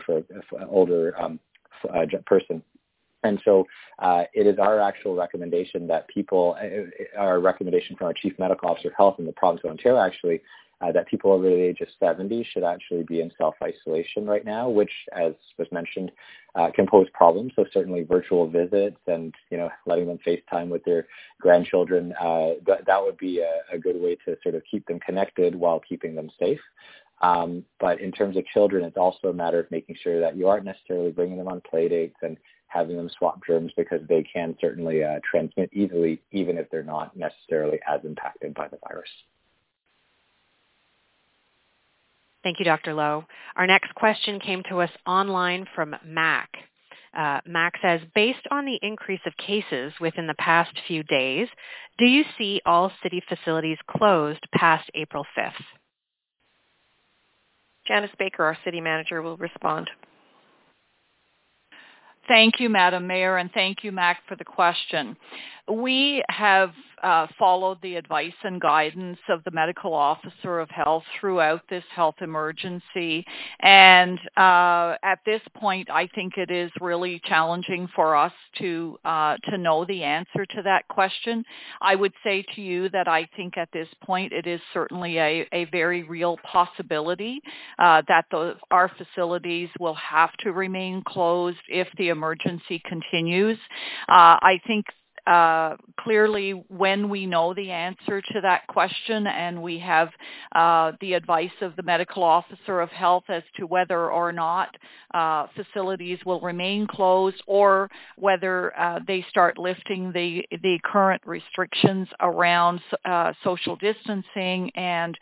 person. And so it is our actual recommendation that our recommendation from our Chief Medical Officer of Health in the province of Ontario actually, that people over the age of 70 should actually be in self-isolation right now, which, as was mentioned, can pose problems. So certainly virtual visits and, letting them FaceTime with their grandchildren, that would be a good way to sort of keep them connected while keeping them safe. But in terms of children, it's also a matter of making sure that you aren't necessarily bringing them on play dates and having them swap germs, because they can certainly transmit easily, even if they're not necessarily as impacted by the virus. Thank you, Dr. Lowe. Our next question came to us online from Mac. Mac says, based on the increase of cases within the past few days, do you see all city facilities closed past April 5th? Janice Baker, our city manager, will respond. Thank you, Madam Mayor, and thank you, Mac, for the question. We have followed the advice and guidance of the Medical Officer of Health throughout this health emergency. And at this point, I think it is really challenging for us to know the answer to that question. I would say to you that I think at this point it is certainly a very real possibility that our facilities will have to remain closed if the emergency continues. I think clearly, when we know the answer to that question and we have the advice of the medical officer of health as to whether or not facilities will remain closed or whether they start lifting the current restrictions around social distancing and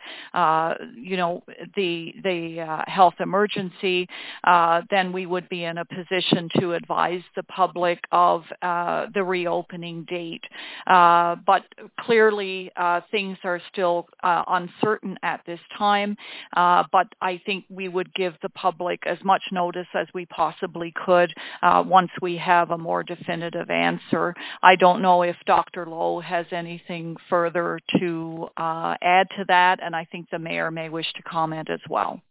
the health emergency, then we would be in a position to advise the public of the reopening date. But clearly, things are still uncertain at this time. But I think we would give the public as much notice as we possibly could once we have a more definitive answer. I don't know if Dr. Lowe has anything further to add to that, and I think the mayor may wish to comment as well.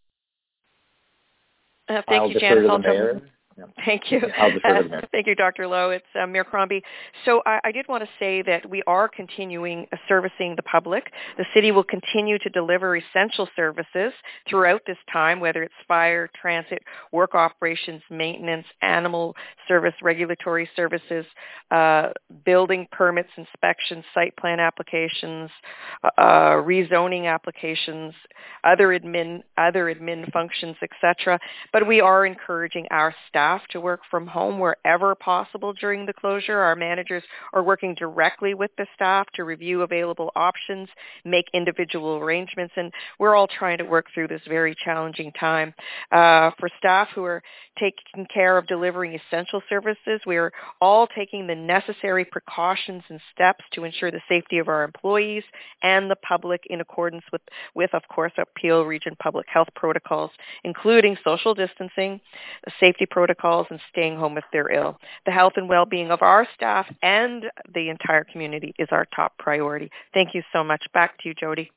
Thank you, Janice. Thank you. Thank you, Dr. Lowe. It's Mayor Crombie. So I did want to say that we are continuing servicing the public. The city will continue to deliver essential services throughout this time, whether it's fire, transit, work operations, maintenance, animal service, regulatory services, building permits, inspections, site plan applications, rezoning applications, other admin functions, etc. But we are encouraging our staff to work from home wherever possible during the closure. Our managers are working directly with the staff to review available options, make individual arrangements, and we're all trying to work through this very challenging time. For staff who are taking care of delivering essential services, we are all taking the necessary precautions and steps to ensure the safety of our employees and the public in accordance with of course, Peel Region public health protocols, including social distancing, safety protocols, and staying home if they're ill. The health and well-being of our staff and the entire community is our top priority. Thank you so much. Back to you, Jody.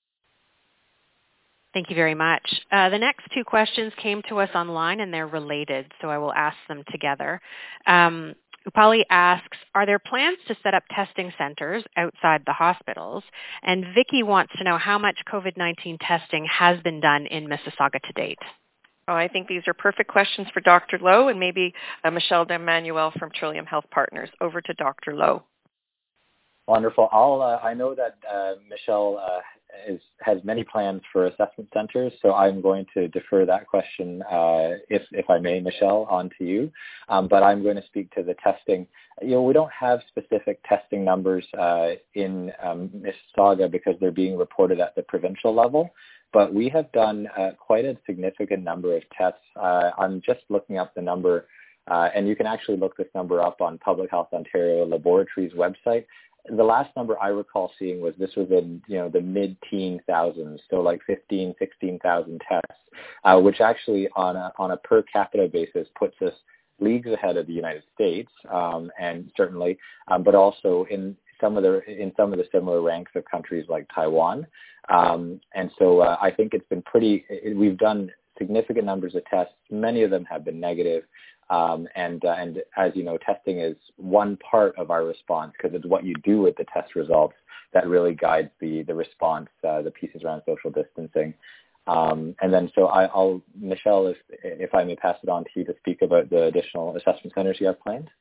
Thank you very much. The next two questions came to us online, and they're related, so I will ask them together. Upali asks, are there plans to set up testing centers outside the hospitals? And Vicky wants to know how much COVID-19 testing has been done in Mississauga to date. I think these are perfect questions for Dr. Lowe and maybe Michelle D'Emmanuel from Trillium Health Partners. Over to Dr. Lowe. Wonderful. I know that Michelle has many plans for assessment centers, so I'm going to defer that question, if I may, Michelle, on to you. But I'm going to speak to the testing. We don't have specific testing numbers in Mississauga because they're being reported at the provincial level. But we have done quite a significant number of tests. I'm just looking up the number, and you can actually look this number up on Public Health Ontario Laboratories website. The last number I recall seeing was in the mid-teen thousands, so like 15,000, 16,000 tests, which actually on a per capita basis puts us leagues ahead of the United States, and certainly, but also in some of the similar ranks of countries like Taiwan. And so I think it's been we've done significant numbers of tests. Many of them have been negative. And as you know, testing is one part of our response because it's what you do with the test results that really guides the response, the pieces around social distancing. And then so Michelle, if I may pass it on to you to speak about the additional assessment centers you have planned.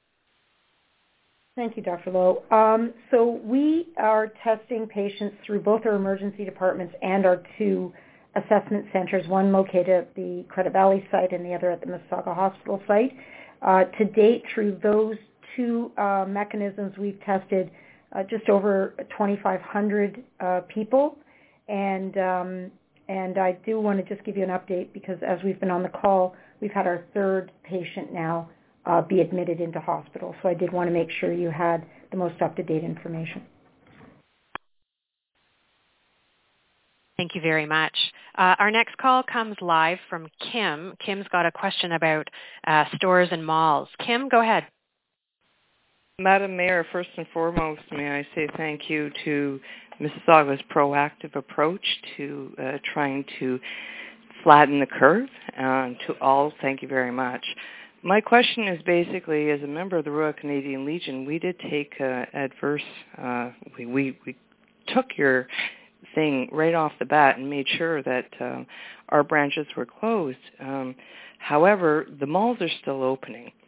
Thank you, Dr. Lowe. So we are testing patients through both our emergency departments and our two assessment centers, one located at the Credit Valley site and the other at the Mississauga Hospital site. To date, through those two mechanisms, we've tested just over 2,500 people. And I do want to just give you an update because as we've been on the call, we've had our third patient now be admitted into hospital. So I did want to make sure you had the most up-to-date information. Thank you very much. Our next call comes live from Kim. Kim's got a question about stores and malls. Kim, go ahead. Madam Mayor, first and foremost, may I say thank you to Mississauga's proactive approach to trying to flatten the curve. To all, thank you very much. My question is basically, as a member of the Royal Canadian Legion, we did take adverse, we took your thing right off the bat and made sure that our branches were closed. However, the malls are still opening.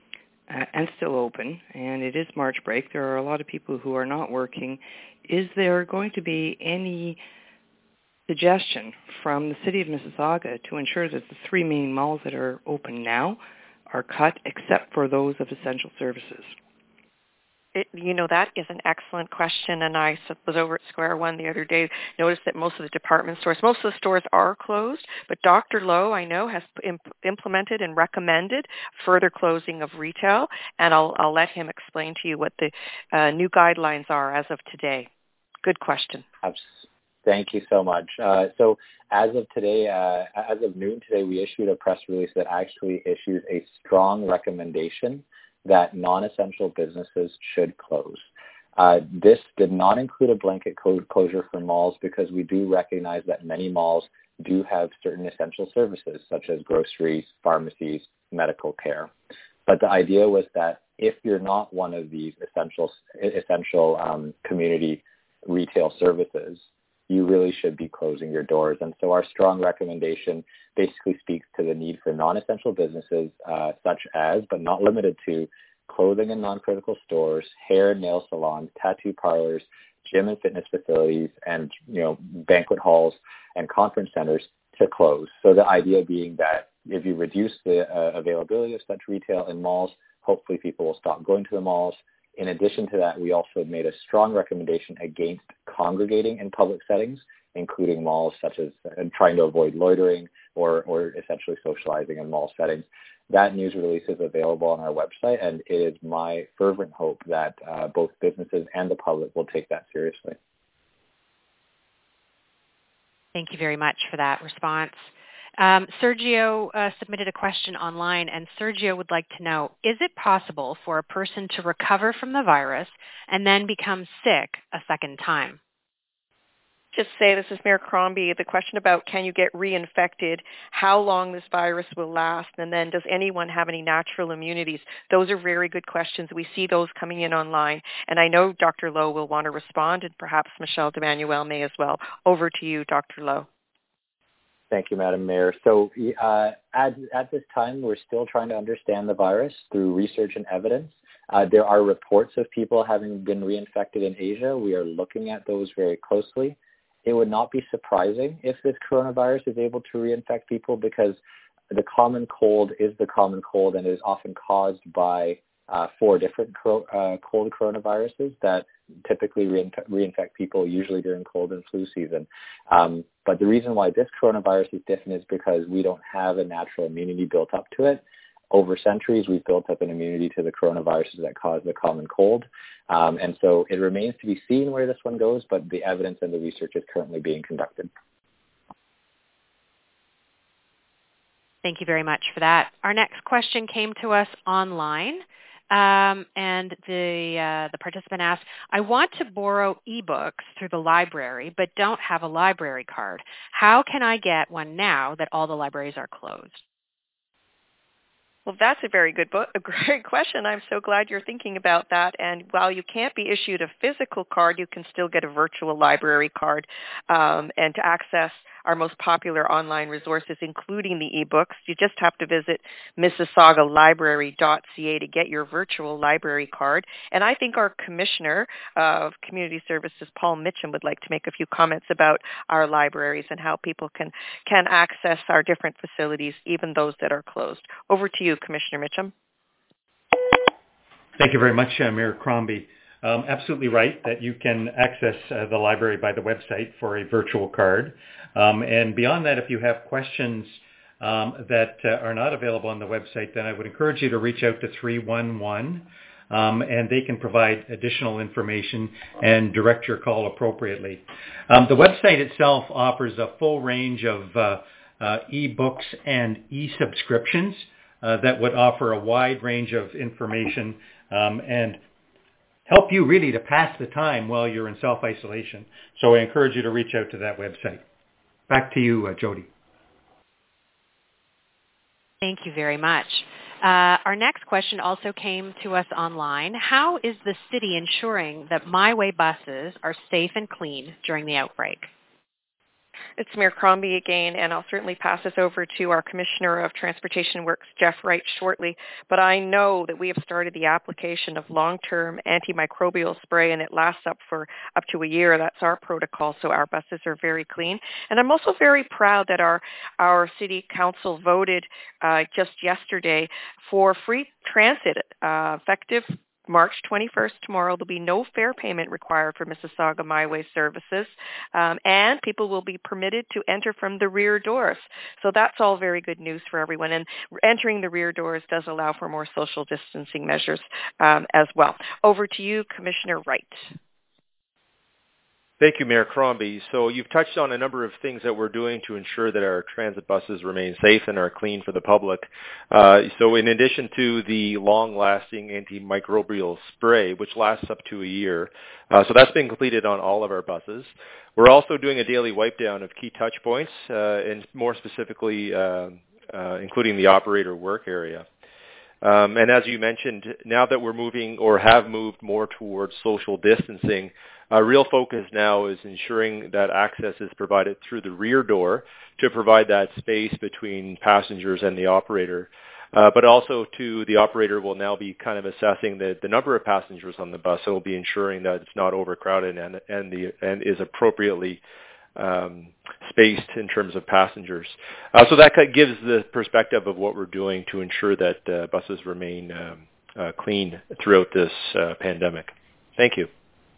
and still open, and it is March break. There are a lot of people who are not working. Is there going to be any suggestion from the City of Mississauga to ensure that the 3 main malls that are open now are cut except for those of essential services? That is an excellent question, and I was over at Square One the other day, noticed that most of the department stores, most of the stores are closed, but Dr. Lowe, I know, has implemented and recommended further closing of retail, and I'll let him explain to you what the new guidelines are as of today. Good question. Thank you so much. So as of today, as of noon today, we issued a press release that actually issues a strong recommendation that non-essential businesses should close. This did not include a blanket closure for malls because we do recognize that many malls do have certain essential services such as groceries, pharmacies, medical care. But the idea was that if you're not one of these essential community retail services, you really should be closing your doors. And so our strong recommendation basically speaks to the need for non-essential businesses such as, but not limited to, clothing and non-critical stores, hair and nail salons, tattoo parlors, gym and fitness facilities, and banquet halls and conference centers to close. So the idea being that if you reduce the availability of such retail in malls, hopefully people will stop going to the malls. In addition to that, we also made a strong recommendation against congregating in public settings, including malls, such as trying to avoid loitering or essentially socializing in mall settings. That news release is available on our website, and it is my fervent hope that both businesses and the public will take that seriously. Thank you very much for that response. Sergio submitted a question online, and Sergio would like to know, is it possible for a person to recover from the virus and then become sick a second time? Just say, this is Mayor Crombie, the question about can you get reinfected, how long this virus will last, and then does anyone have any natural immunities? Those are very good questions. We see those coming in online, and I know Dr. Lowe will want to respond, and perhaps Michelle DeManuel may as well. Over to you, Dr. Lowe. Thank you, Madam Mayor. So at this time, we're still trying to understand the virus through research and evidence. There are reports of people having been reinfected in Asia. We are looking at those very closely. It would not be surprising if this coronavirus is able to reinfect people because the common cold is the common cold and is often caused by 4 different cold coronaviruses that typically reinfect people usually during cold and flu season. But the reason why this coronavirus is different is because we don't have a natural immunity built up to it. Over centuries, we've built up an immunity to the coronaviruses that cause the common cold. And so it remains to be seen where this one goes, but the evidence and the research is currently being conducted. Thank you very much for that. Our next question came to us online, and the participant asked, I want to borrow ebooks through the library, but don't have a library card. How can I get one now that all the libraries are closed? Well, that's a great question. I'm so glad you're thinking about that. And while you can't be issued a physical card, you can still get a virtual library card. And to access our most popular online resources, including the ebooks, you just have to visit MississaugaLibrary.ca to get your virtual library card. And I think our Commissioner of Community Services, Paul Mitchell, would like to make a few comments about our libraries and how people can access our different facilities, even those that are closed. Over to you, Commissioner Mitchell. Thank you very much, Mayor Crombie. Absolutely right that you can access the library by the website for a virtual card. And beyond that, if you have questions that are not available on the website, then I would encourage you to reach out to 311, and they can provide additional information and direct your call appropriately. The website itself offers a full range of e-books and e-subscriptions that would offer a wide range of information and help you really to pass the time while you're in self-isolation. So I encourage you to reach out to that website. Back to you, Jody. Thank you very much. Our next question also came to us online. How is the city ensuring that MyWay buses are safe and clean during the outbreak? It's Mayor Crombie again, and I'll certainly pass this over to our Commissioner of Transportation Works, Jeff Wright, shortly. But I know that we have started the application of long-term antimicrobial spray, and it lasts up to a year. That's our protocol, so our buses are very clean. And I'm also very proud that our City Council voted just yesterday for free transit effective March 21st, tomorrow. There'll be no fare payment required for Mississauga MyWay services, and people will be permitted to enter from the rear doors. So that's all very good news for everyone. And entering the rear doors does allow for more social distancing measures as well. Over to you, Commissioner Wright. Thank you, Mayor Crombie. So you've touched on a number of things that we're doing to ensure that our transit buses remain safe and are clean for the public. So in addition to the long-lasting antimicrobial spray, which lasts up to a year, so that's been completed on all of our buses. We're also doing a daily wipe down of key touch points, and more specifically including the operator work area. And as you mentioned, now that we're moving or have moved more towards social distancing, our real focus now is ensuring that access is provided through the rear door to provide that space between passengers and the operator. But also the operator will now be kind of assessing the number of passengers on the bus. So we'll be ensuring that it's not overcrowded and is appropriately spaced in terms of passengers. So that gives the perspective of what we're doing to ensure that buses remain clean throughout this pandemic. Thank you.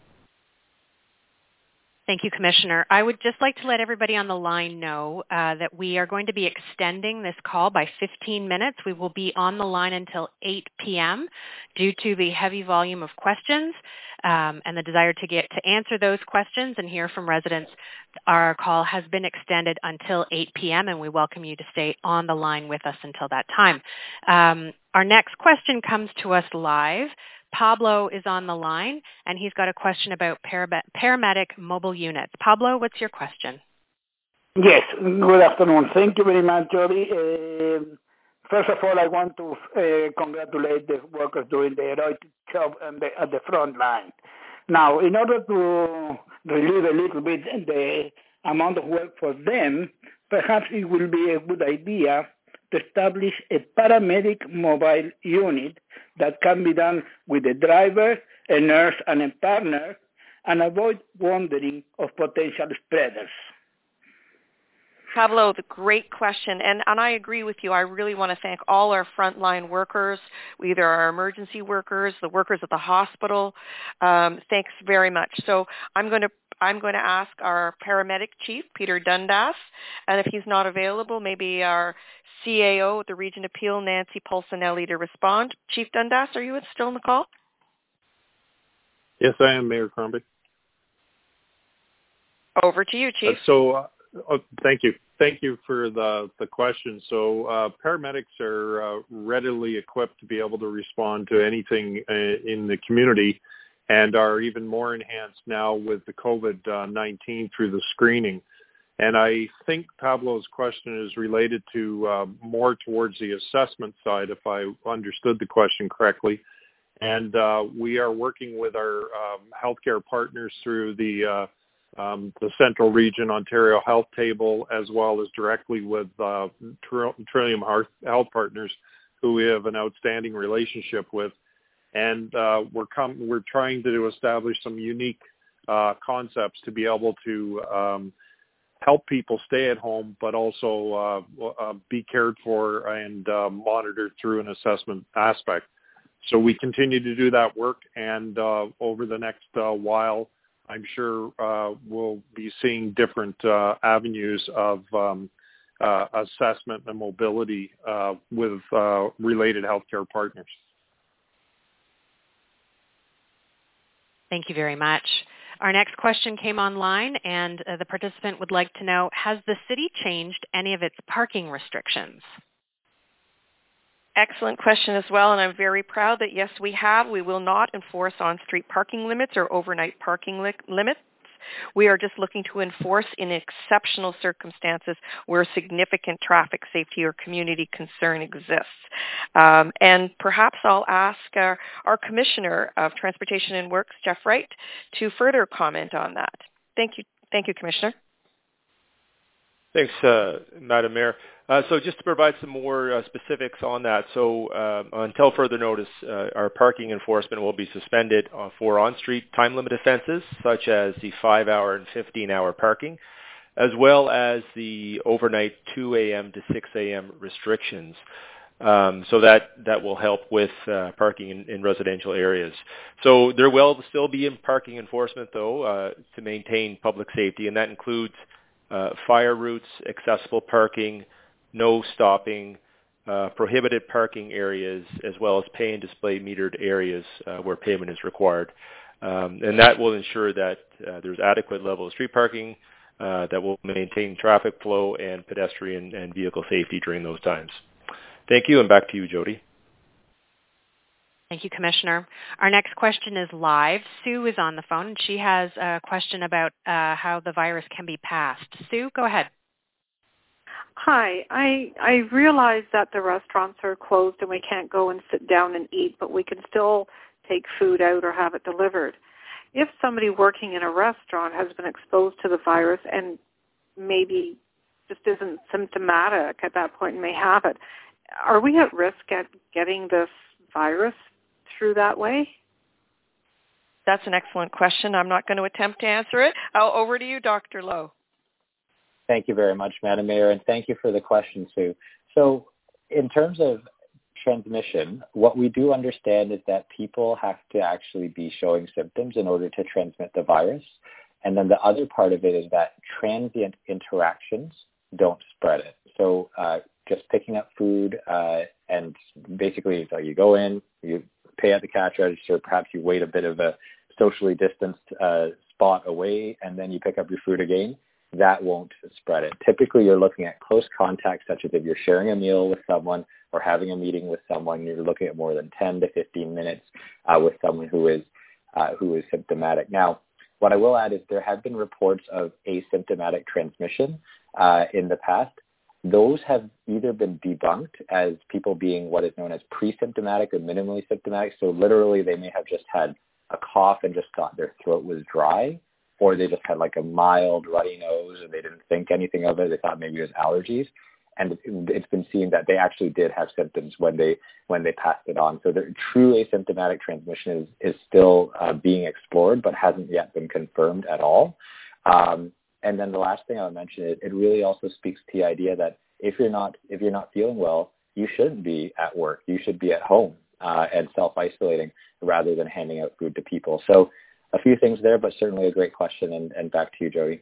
Thank you, Commissioner. I would just like to let everybody on the line know that we are going to be extending this call by 15 minutes. We will be on the line until 8 p.m. due to the heavy volume of questions and the desire to answer those questions and hear from residents. Our call has been extended until 8 p.m. and we welcome you to stay on the line with us until that time. Our next question comes to us live. Pablo is on the line, and he's got a question about paramedic mobile units. Pablo, what's your question? Yes, good afternoon. Thank you very much, Jody. First of all, I want to congratulate the workers doing the heroic job at the front line. Now, in order to relieve a little bit the amount of work for them, perhaps it will be a good idea to establish a paramedic mobile unit that can be done with a driver, a nurse, and a partner, and avoid wandering of potential spreaders. Pablo, the great question, and I agree with you. I really want to thank all our frontline workers, either our emergency workers, the workers at the hospital. Thanks very much. So I'm going to ask our paramedic chief, Peter Dundas, and if he's not available, maybe our CAO at the Region of Peel, Nancy Pulcinelli, to respond. Chief Dundas, are you still on the call? Yes, I am, Mayor Crombie. Over to you, Chief. Thank you. Thank you for the question. So paramedics are readily equipped to be able to respond to anything in the community and are even more enhanced now with the COVID-19 through the screening. And I think Pablo's question is related to more towards the assessment side, if I understood the question correctly. And we are working with our healthcare partners through the Central Region Ontario Health Table, as well as directly with Trillium Health Partners, who we have an outstanding relationship with. And we're trying to establish some unique concepts to be able to help people stay at home, but also be cared for and monitored through an assessment aspect. So we continue to do that work, and over the next while, I'm sure we'll be seeing different avenues of assessment and mobility with related healthcare partners. Thank you very much. Our next question came online, and the participant would like to know, has the city changed any of its parking restrictions? Excellent question as well, and I'm very proud that, yes, we have. We will not enforce on-street parking limits or overnight parking limits. We are just looking to enforce in exceptional circumstances where significant traffic safety or community concern exists. And perhaps I'll ask our Commissioner of Transportation and Works, Jeff Wright, to further comment on that. Thank you, Commissioner. Thanks, Madam Mayor. So just to provide some more specifics on that, so until further notice, our parking enforcement will be suspended for on-street time-limit offenses, such as the 5-hour and 15-hour parking, as well as the overnight 2 a.m. to 6 a.m. restrictions. So that will help with parking in residential areas. So there will still be parking enforcement, though, to maintain public safety, and that includes fire routes, accessible parking, no stopping, prohibited parking areas, as well as pay and display metered areas where payment is required. And that will ensure that there's adequate level of street parking that will maintain traffic flow and pedestrian and vehicle safety during those times. Thank you, and back to you, Jody. Thank you, Commissioner. Our next question is live. Sue is on the phone, and she has a question about how the virus can be passed. Sue, go ahead. Hi. I realize that the restaurants are closed and we can't go and sit down and eat, but we can still take food out or have it delivered. If somebody working in a restaurant has been exposed to the virus and maybe just isn't symptomatic at that point and may have it, are we at risk at getting this virus through that way? That's an excellent question. I'm not going to attempt to answer it. Over to you, Dr. Lowe. Thank you very much, Madam Mayor, and thank you for the question, Sue. So in terms of transmission, what we do understand is that people have to actually be showing symptoms in order to transmit the virus. And then the other part of it is that transient interactions don't spread it. So just picking up food and basically so you go in, you pay at the cash register, perhaps you wait a bit of a socially distanced spot away, and then you pick up your food again. That won't spread it. Typically, you're looking at close contact, such as if you're sharing a meal with someone or having a meeting with someone, you're looking at more than 10 to 15 minutes with someone who is symptomatic. Now, what I will add is there have been reports of asymptomatic transmission in the past. Those have either been debunked as people being what is known as pre-symptomatic or minimally symptomatic. So literally, they may have just had a cough and just thought their throat was dry, or they just had like a mild runny nose and they didn't think anything of it. They thought maybe it was allergies. And it's been seen that they actually did have symptoms when they passed it on. So the true asymptomatic transmission is still being explored, but hasn't yet been confirmed at all. And then the last thing I'll mention is it really also speaks to the idea that if you're not feeling well, you shouldn't be at work. You should be at home and self-isolating rather than handing out food to people. So a few things there, but certainly a great question. And back to you, Jody.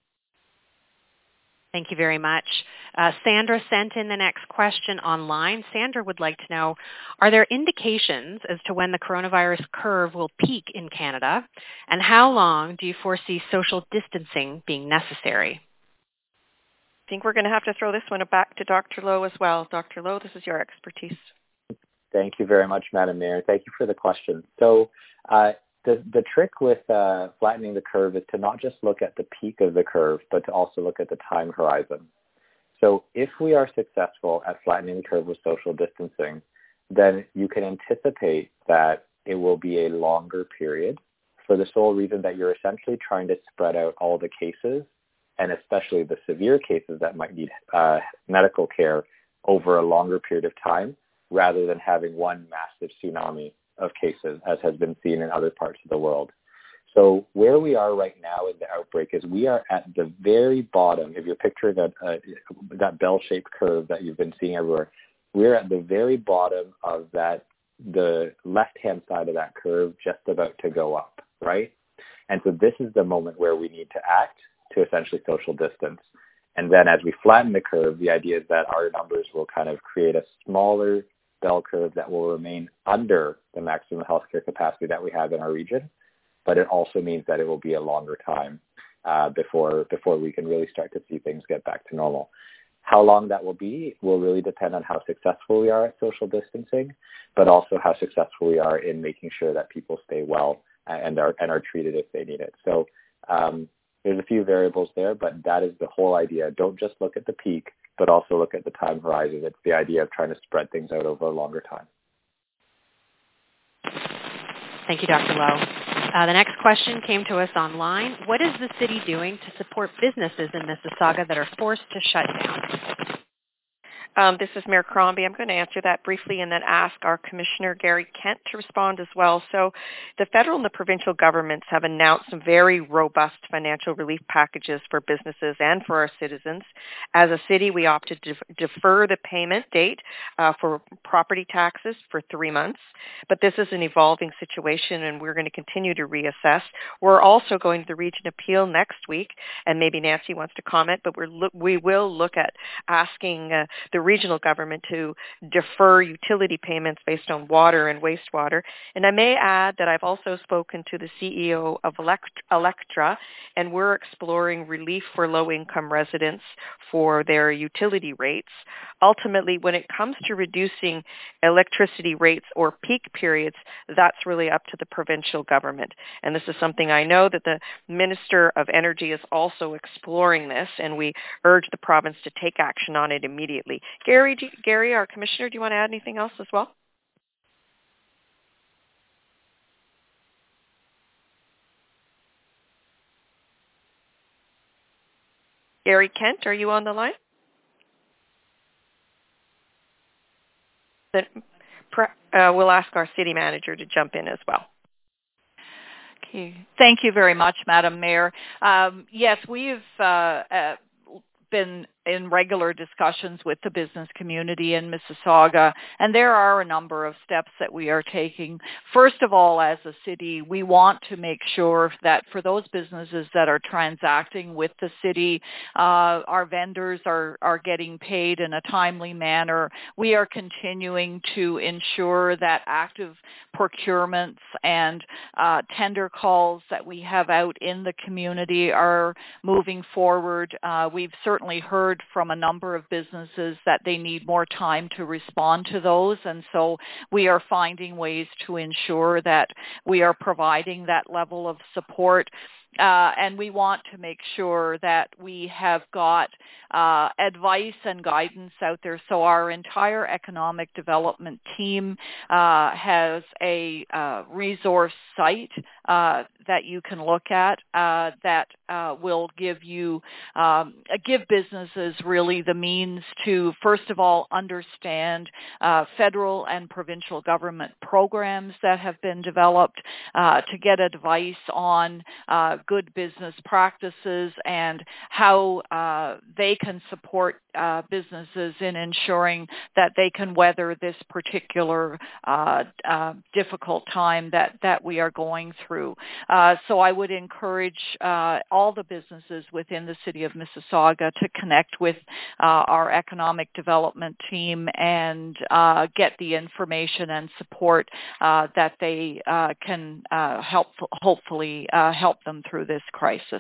Thank you very much. Sandra sent in the next question online. Sandra would like to know, are there indications as to when the coronavirus curve will peak in Canada, and how long do you foresee social distancing being necessary? I think we're going to have to throw this one back to Dr. Lowe as well. Dr. Lowe, this is your expertise. Thank you very much, Madam Mayor. Thank you for the question. So the trick with flattening the curve is to not just look at the peak of the curve, but to also look at the time horizon. So if we are successful at flattening the curve with social distancing, then you can anticipate that it will be a longer period for the sole reason that you're essentially trying to spread out all the cases, and especially the severe cases that might need medical care over a longer period of time, rather than having one massive tsunami of cases, as has been seen in other parts of the world. So where we are right now in the outbreak is we are at the very bottom. If you're picturing that bell-shaped curve that you've been seeing everywhere, we're at the very bottom of that, the left-hand side of that curve, just about to go up, right? And so this is the moment where we need to act to essentially social distance. And then as we flatten the curve, the idea is that our numbers will kind of create a smaller bell curve that will remain under the maximum healthcare capacity that we have in our region, but it also means that it will be a longer time before we can really start to see things get back to normal. How long that will be will really depend on how successful we are at social distancing, but also how successful we are in making sure that people stay well and are treated if they need it. So there's a few variables there, but that is the whole idea. Don't just look at the peak, but also look at the time horizon. It's the idea of trying to spread things out over a longer time. Thank you, Dr. Lowe. The next question came to us online. What is the city doing to support businesses in Mississauga that are forced to shut down? This is Mayor Crombie. I'm going to answer that briefly and then ask our Commissioner Gary Kent to respond as well. So the federal and the provincial governments have announced some very robust financial relief packages for businesses and for our citizens. As a city, we opted to defer the payment date for property taxes for 3 months. But this is an evolving situation, and we're going to continue to reassess. We're also going to the Region Appeal next week, and maybe Nancy wants to comment, but we will look at asking the regional government to defer utility payments based on water and wastewater. And I may add that I've also spoken to the CEO of Electra, and we're exploring relief for low-income residents for their utility rates. Ultimately, when it comes to reducing electricity rates or peak periods, that's really up to the provincial government. And this is something I know that the Minister of Energy is also exploring this, and we urge the province to take action on it immediately. Gary, our Commissioner, do you want to add anything else as well? Gary Kent, are you on the line? Then we'll ask our city manager to jump in as well. Okay. Thank you very much, Madam Mayor. Yes, we've been in regular discussions with the business community in Mississauga, and there are a number of steps that we are taking. First of all, as a city, we want to make sure that for those businesses that are transacting with the city, our vendors are getting paid in a timely manner. We are continuing to ensure that active procurements and tender calls that we have out in the community are moving forward. We've certainly heard from a number of businesses that they need more time to respond to those, and so we are finding ways to ensure that we are providing that level of support. And we want to make sure that we have got advice and guidance out there. So our entire economic development team has a resource site that you can look at that will give businesses really the means to, first of all, understand federal and provincial government programs that have been developed, to get advice on good business practices and how they can support businesses in ensuring that they can weather this particular difficult time that we are going through. So I would encourage all the businesses within the city of Mississauga to connect with our economic development team and get the information and support that they can hopefully help them through this crisis.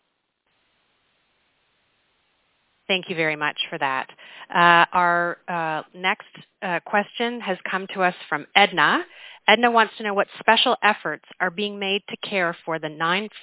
Thank you very much for that. Our next question has come to us from Edna. Edna wants to know what special efforts are being made to care for the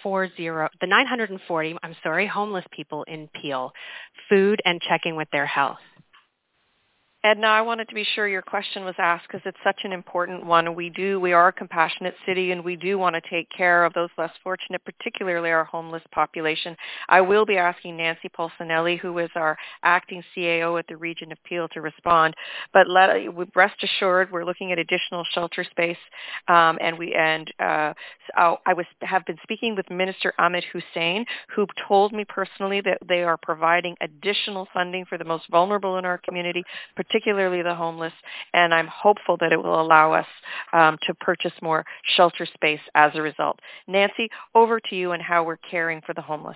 940 homeless people in Peel, food and checking with their health. Edna, I wanted to be sure your question was asked because it's such an important one. We are a compassionate city, and we do want to take care of those less fortunate, particularly our homeless population. I will be asking Nancy Pulcinelli, who is our acting CAO at the Region of Peel, to respond. But rest assured, we're looking at additional shelter space, I have been speaking with Minister Ahmed Hussein, who told me personally that they are providing additional funding for the most vulnerable in our community, particularly the homeless, and I'm hopeful that it will allow us to purchase more shelter space as a result. Nancy, over to you and how we're caring for the homeless.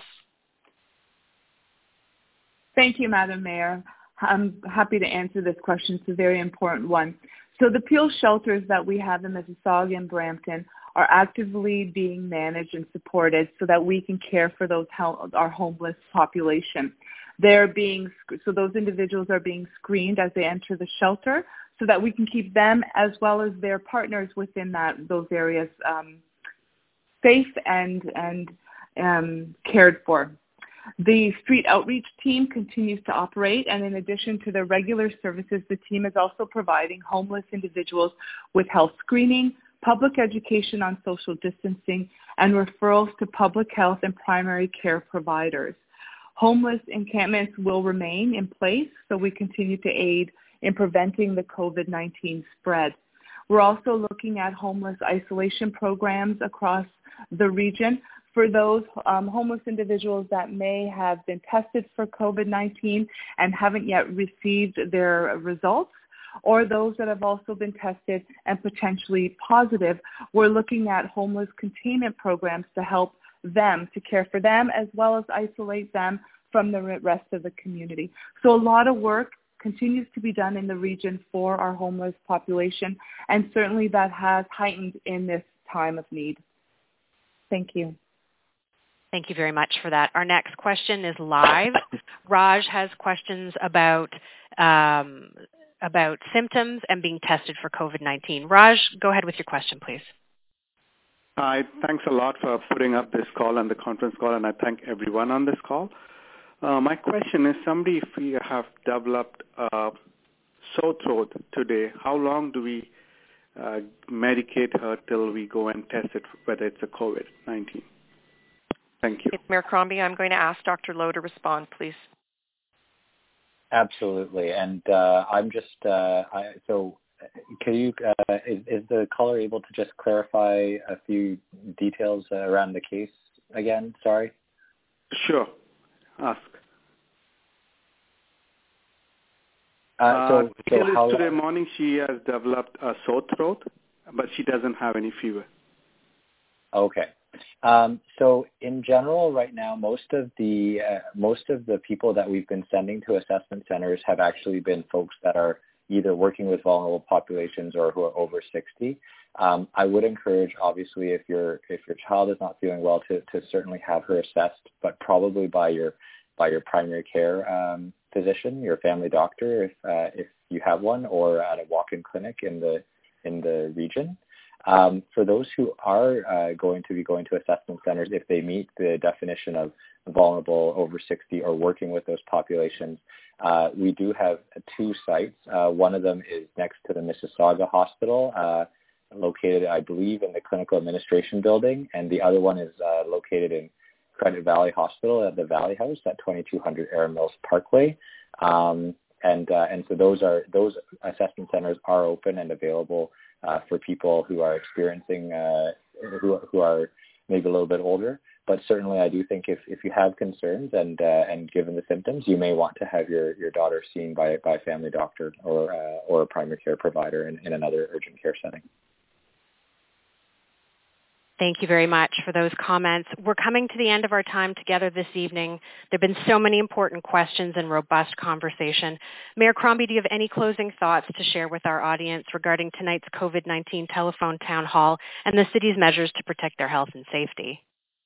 Thank you, Madam Mayor. I'm happy to answer this question. It's a very important one. So the Peel shelters that we have in Mississauga and Brampton are actively being managed and supported so that we can care for our homeless population. So those individuals are being screened as they enter the shelter so that we can keep them as well as their partners within those areas safe and cared for. The street outreach team continues to operate, and in addition to the regular services, the team is also providing homeless individuals with health screening, public education on social distancing, and referrals to public health and primary care providers. Homeless encampments will remain in place, so we continue to aid in preventing the COVID-19 spread. We're also looking at homeless isolation programs across the region for those homeless individuals that may have been tested for COVID-19 and haven't yet received their results, or those that have also been tested and potentially positive. We're looking at homeless containment programs to help them, to care for them, as well as isolate them from the rest of the community. So a lot of work continues to be done in the region for our homeless population, and certainly that has heightened in this time of need. Thank you. Thank you very much for that. Our next question is live. Raj has questions about symptoms and being tested for COVID-19. Raj, go ahead with your question, please. Hi, thanks a lot for putting up this call and the conference call, and I thank everyone on this call. My question is, if we have developed sore throat today, how long do we medicate her till we go and test it, whether it's a COVID-19? Thank you. Mayor Crombie, I'm going to ask Dr. Lowe to respond, please. Absolutely, and I'm just so. Can you? Is the caller able to just clarify a few details around the case again? Sorry. Sure. Ask. Today morning she has developed a sore throat, but she doesn't have any fever. Okay. So in general, right now, most of the people that we've been sending to assessment centers have actually been folks that are either working with vulnerable populations or who are over 60. I would encourage, obviously, if your child is not feeling well, to certainly have her assessed, but probably by your primary care physician, your family doctor, if you have one, or at a walk-in clinic in the region. For those who are going to be going to assessment centers, if they meet the definition of vulnerable, over 60, or working with those populations, we do have 2 sites. One of them is next to the Mississauga Hospital, located, I believe, in the Clinical Administration Building, and the other one is located in Credit Valley Hospital at the Valley House at 2200 Erin Mills Parkway. And so those assessment centers are open and available for people who are experiencing, who are maybe a little bit older. But certainly I do think if you have concerns and given the symptoms, you may want to have your daughter seen by a family doctor or a primary care provider in another urgent care setting. Thank you very much for those comments. We're coming to the end of our time together this evening. There have been so many important questions and robust conversation. Mayor Crombie, do you have any closing thoughts to share with our audience regarding tonight's COVID-19 telephone town hall and the city's measures to protect their health and safety?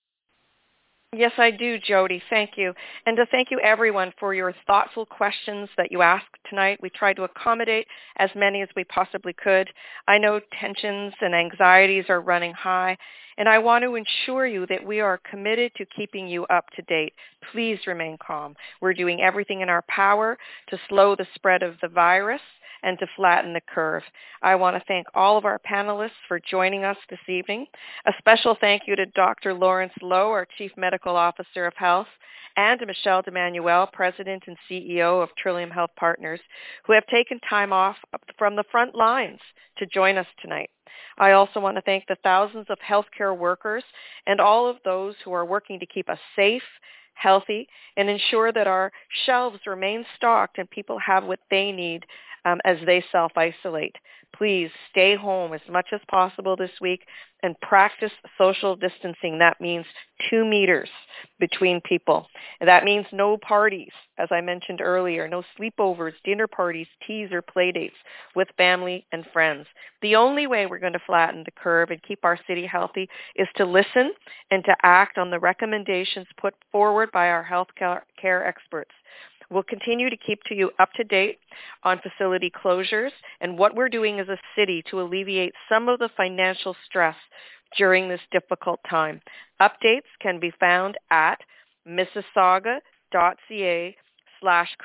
Yes, I do, Jody. Thank you. And to thank you, everyone, for your thoughtful questions that you asked tonight. We tried to accommodate as many as we possibly could. I know tensions and anxieties are running high, and I want to ensure you that we are committed to keeping you up to date. Please remain calm. We're doing everything in our power to slow the spread of the virus and to flatten the curve. I want to thank all of our panelists for joining us this evening. A special thank you to Dr. Lawrence Lowe, our Chief Medical Officer of Health, and to Michelle DeManuel, President and CEO of Trillium Health Partners, who have taken time off from the front lines to join us tonight. I also want to thank the thousands of healthcare workers and all of those who are working to keep us safe, healthy, and ensure that our shelves remain stocked and people have what they need as they self-isolate. Please stay home as much as possible this week and practice social distancing. That means 2 meters between people. And that means no parties, as I mentioned earlier, no sleepovers, dinner parties, teas, or play dates with family and friends. The only way we're going to flatten the curve and keep our city healthy is to listen and to act on the recommendations put forward by our health care experts. We'll continue to keep you up to date on facility closures and what we're doing as a city to alleviate some of the financial stress during this difficult time. Updates can be found at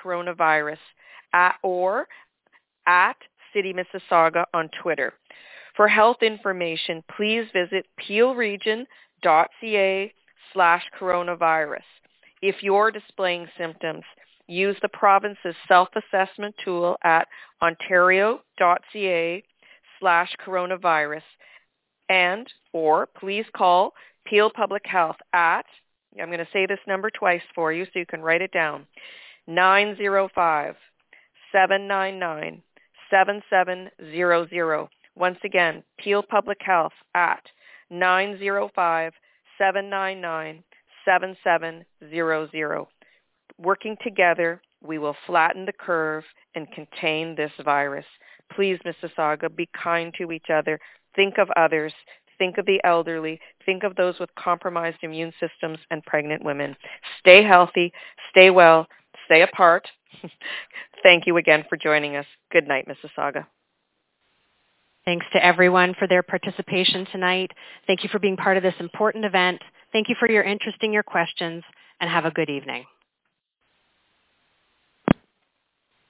mississauga.ca/coronavirus or at City Mississauga on Twitter. For health information, please visit peelregion.ca/coronavirus. If you're displaying symptoms, use the province's self-assessment tool at ontario.ca/coronavirus or please call Peel Public Health at, I'm going to say this number twice for you so you can write it down, 905-799-7700. Once again, Peel Public Health at 905-799-7700. Working together, we will flatten the curve and contain this virus. Please, Mississauga, be kind to each other. Think of others. Think of the elderly. Think of those with compromised immune systems and pregnant women. Stay healthy. Stay well. Stay apart. Thank you again for joining us. Good night, Mississauga. Thanks to everyone for their participation tonight. Thank you for being part of this important event. Thank you for your interest and your questions, and have a good evening.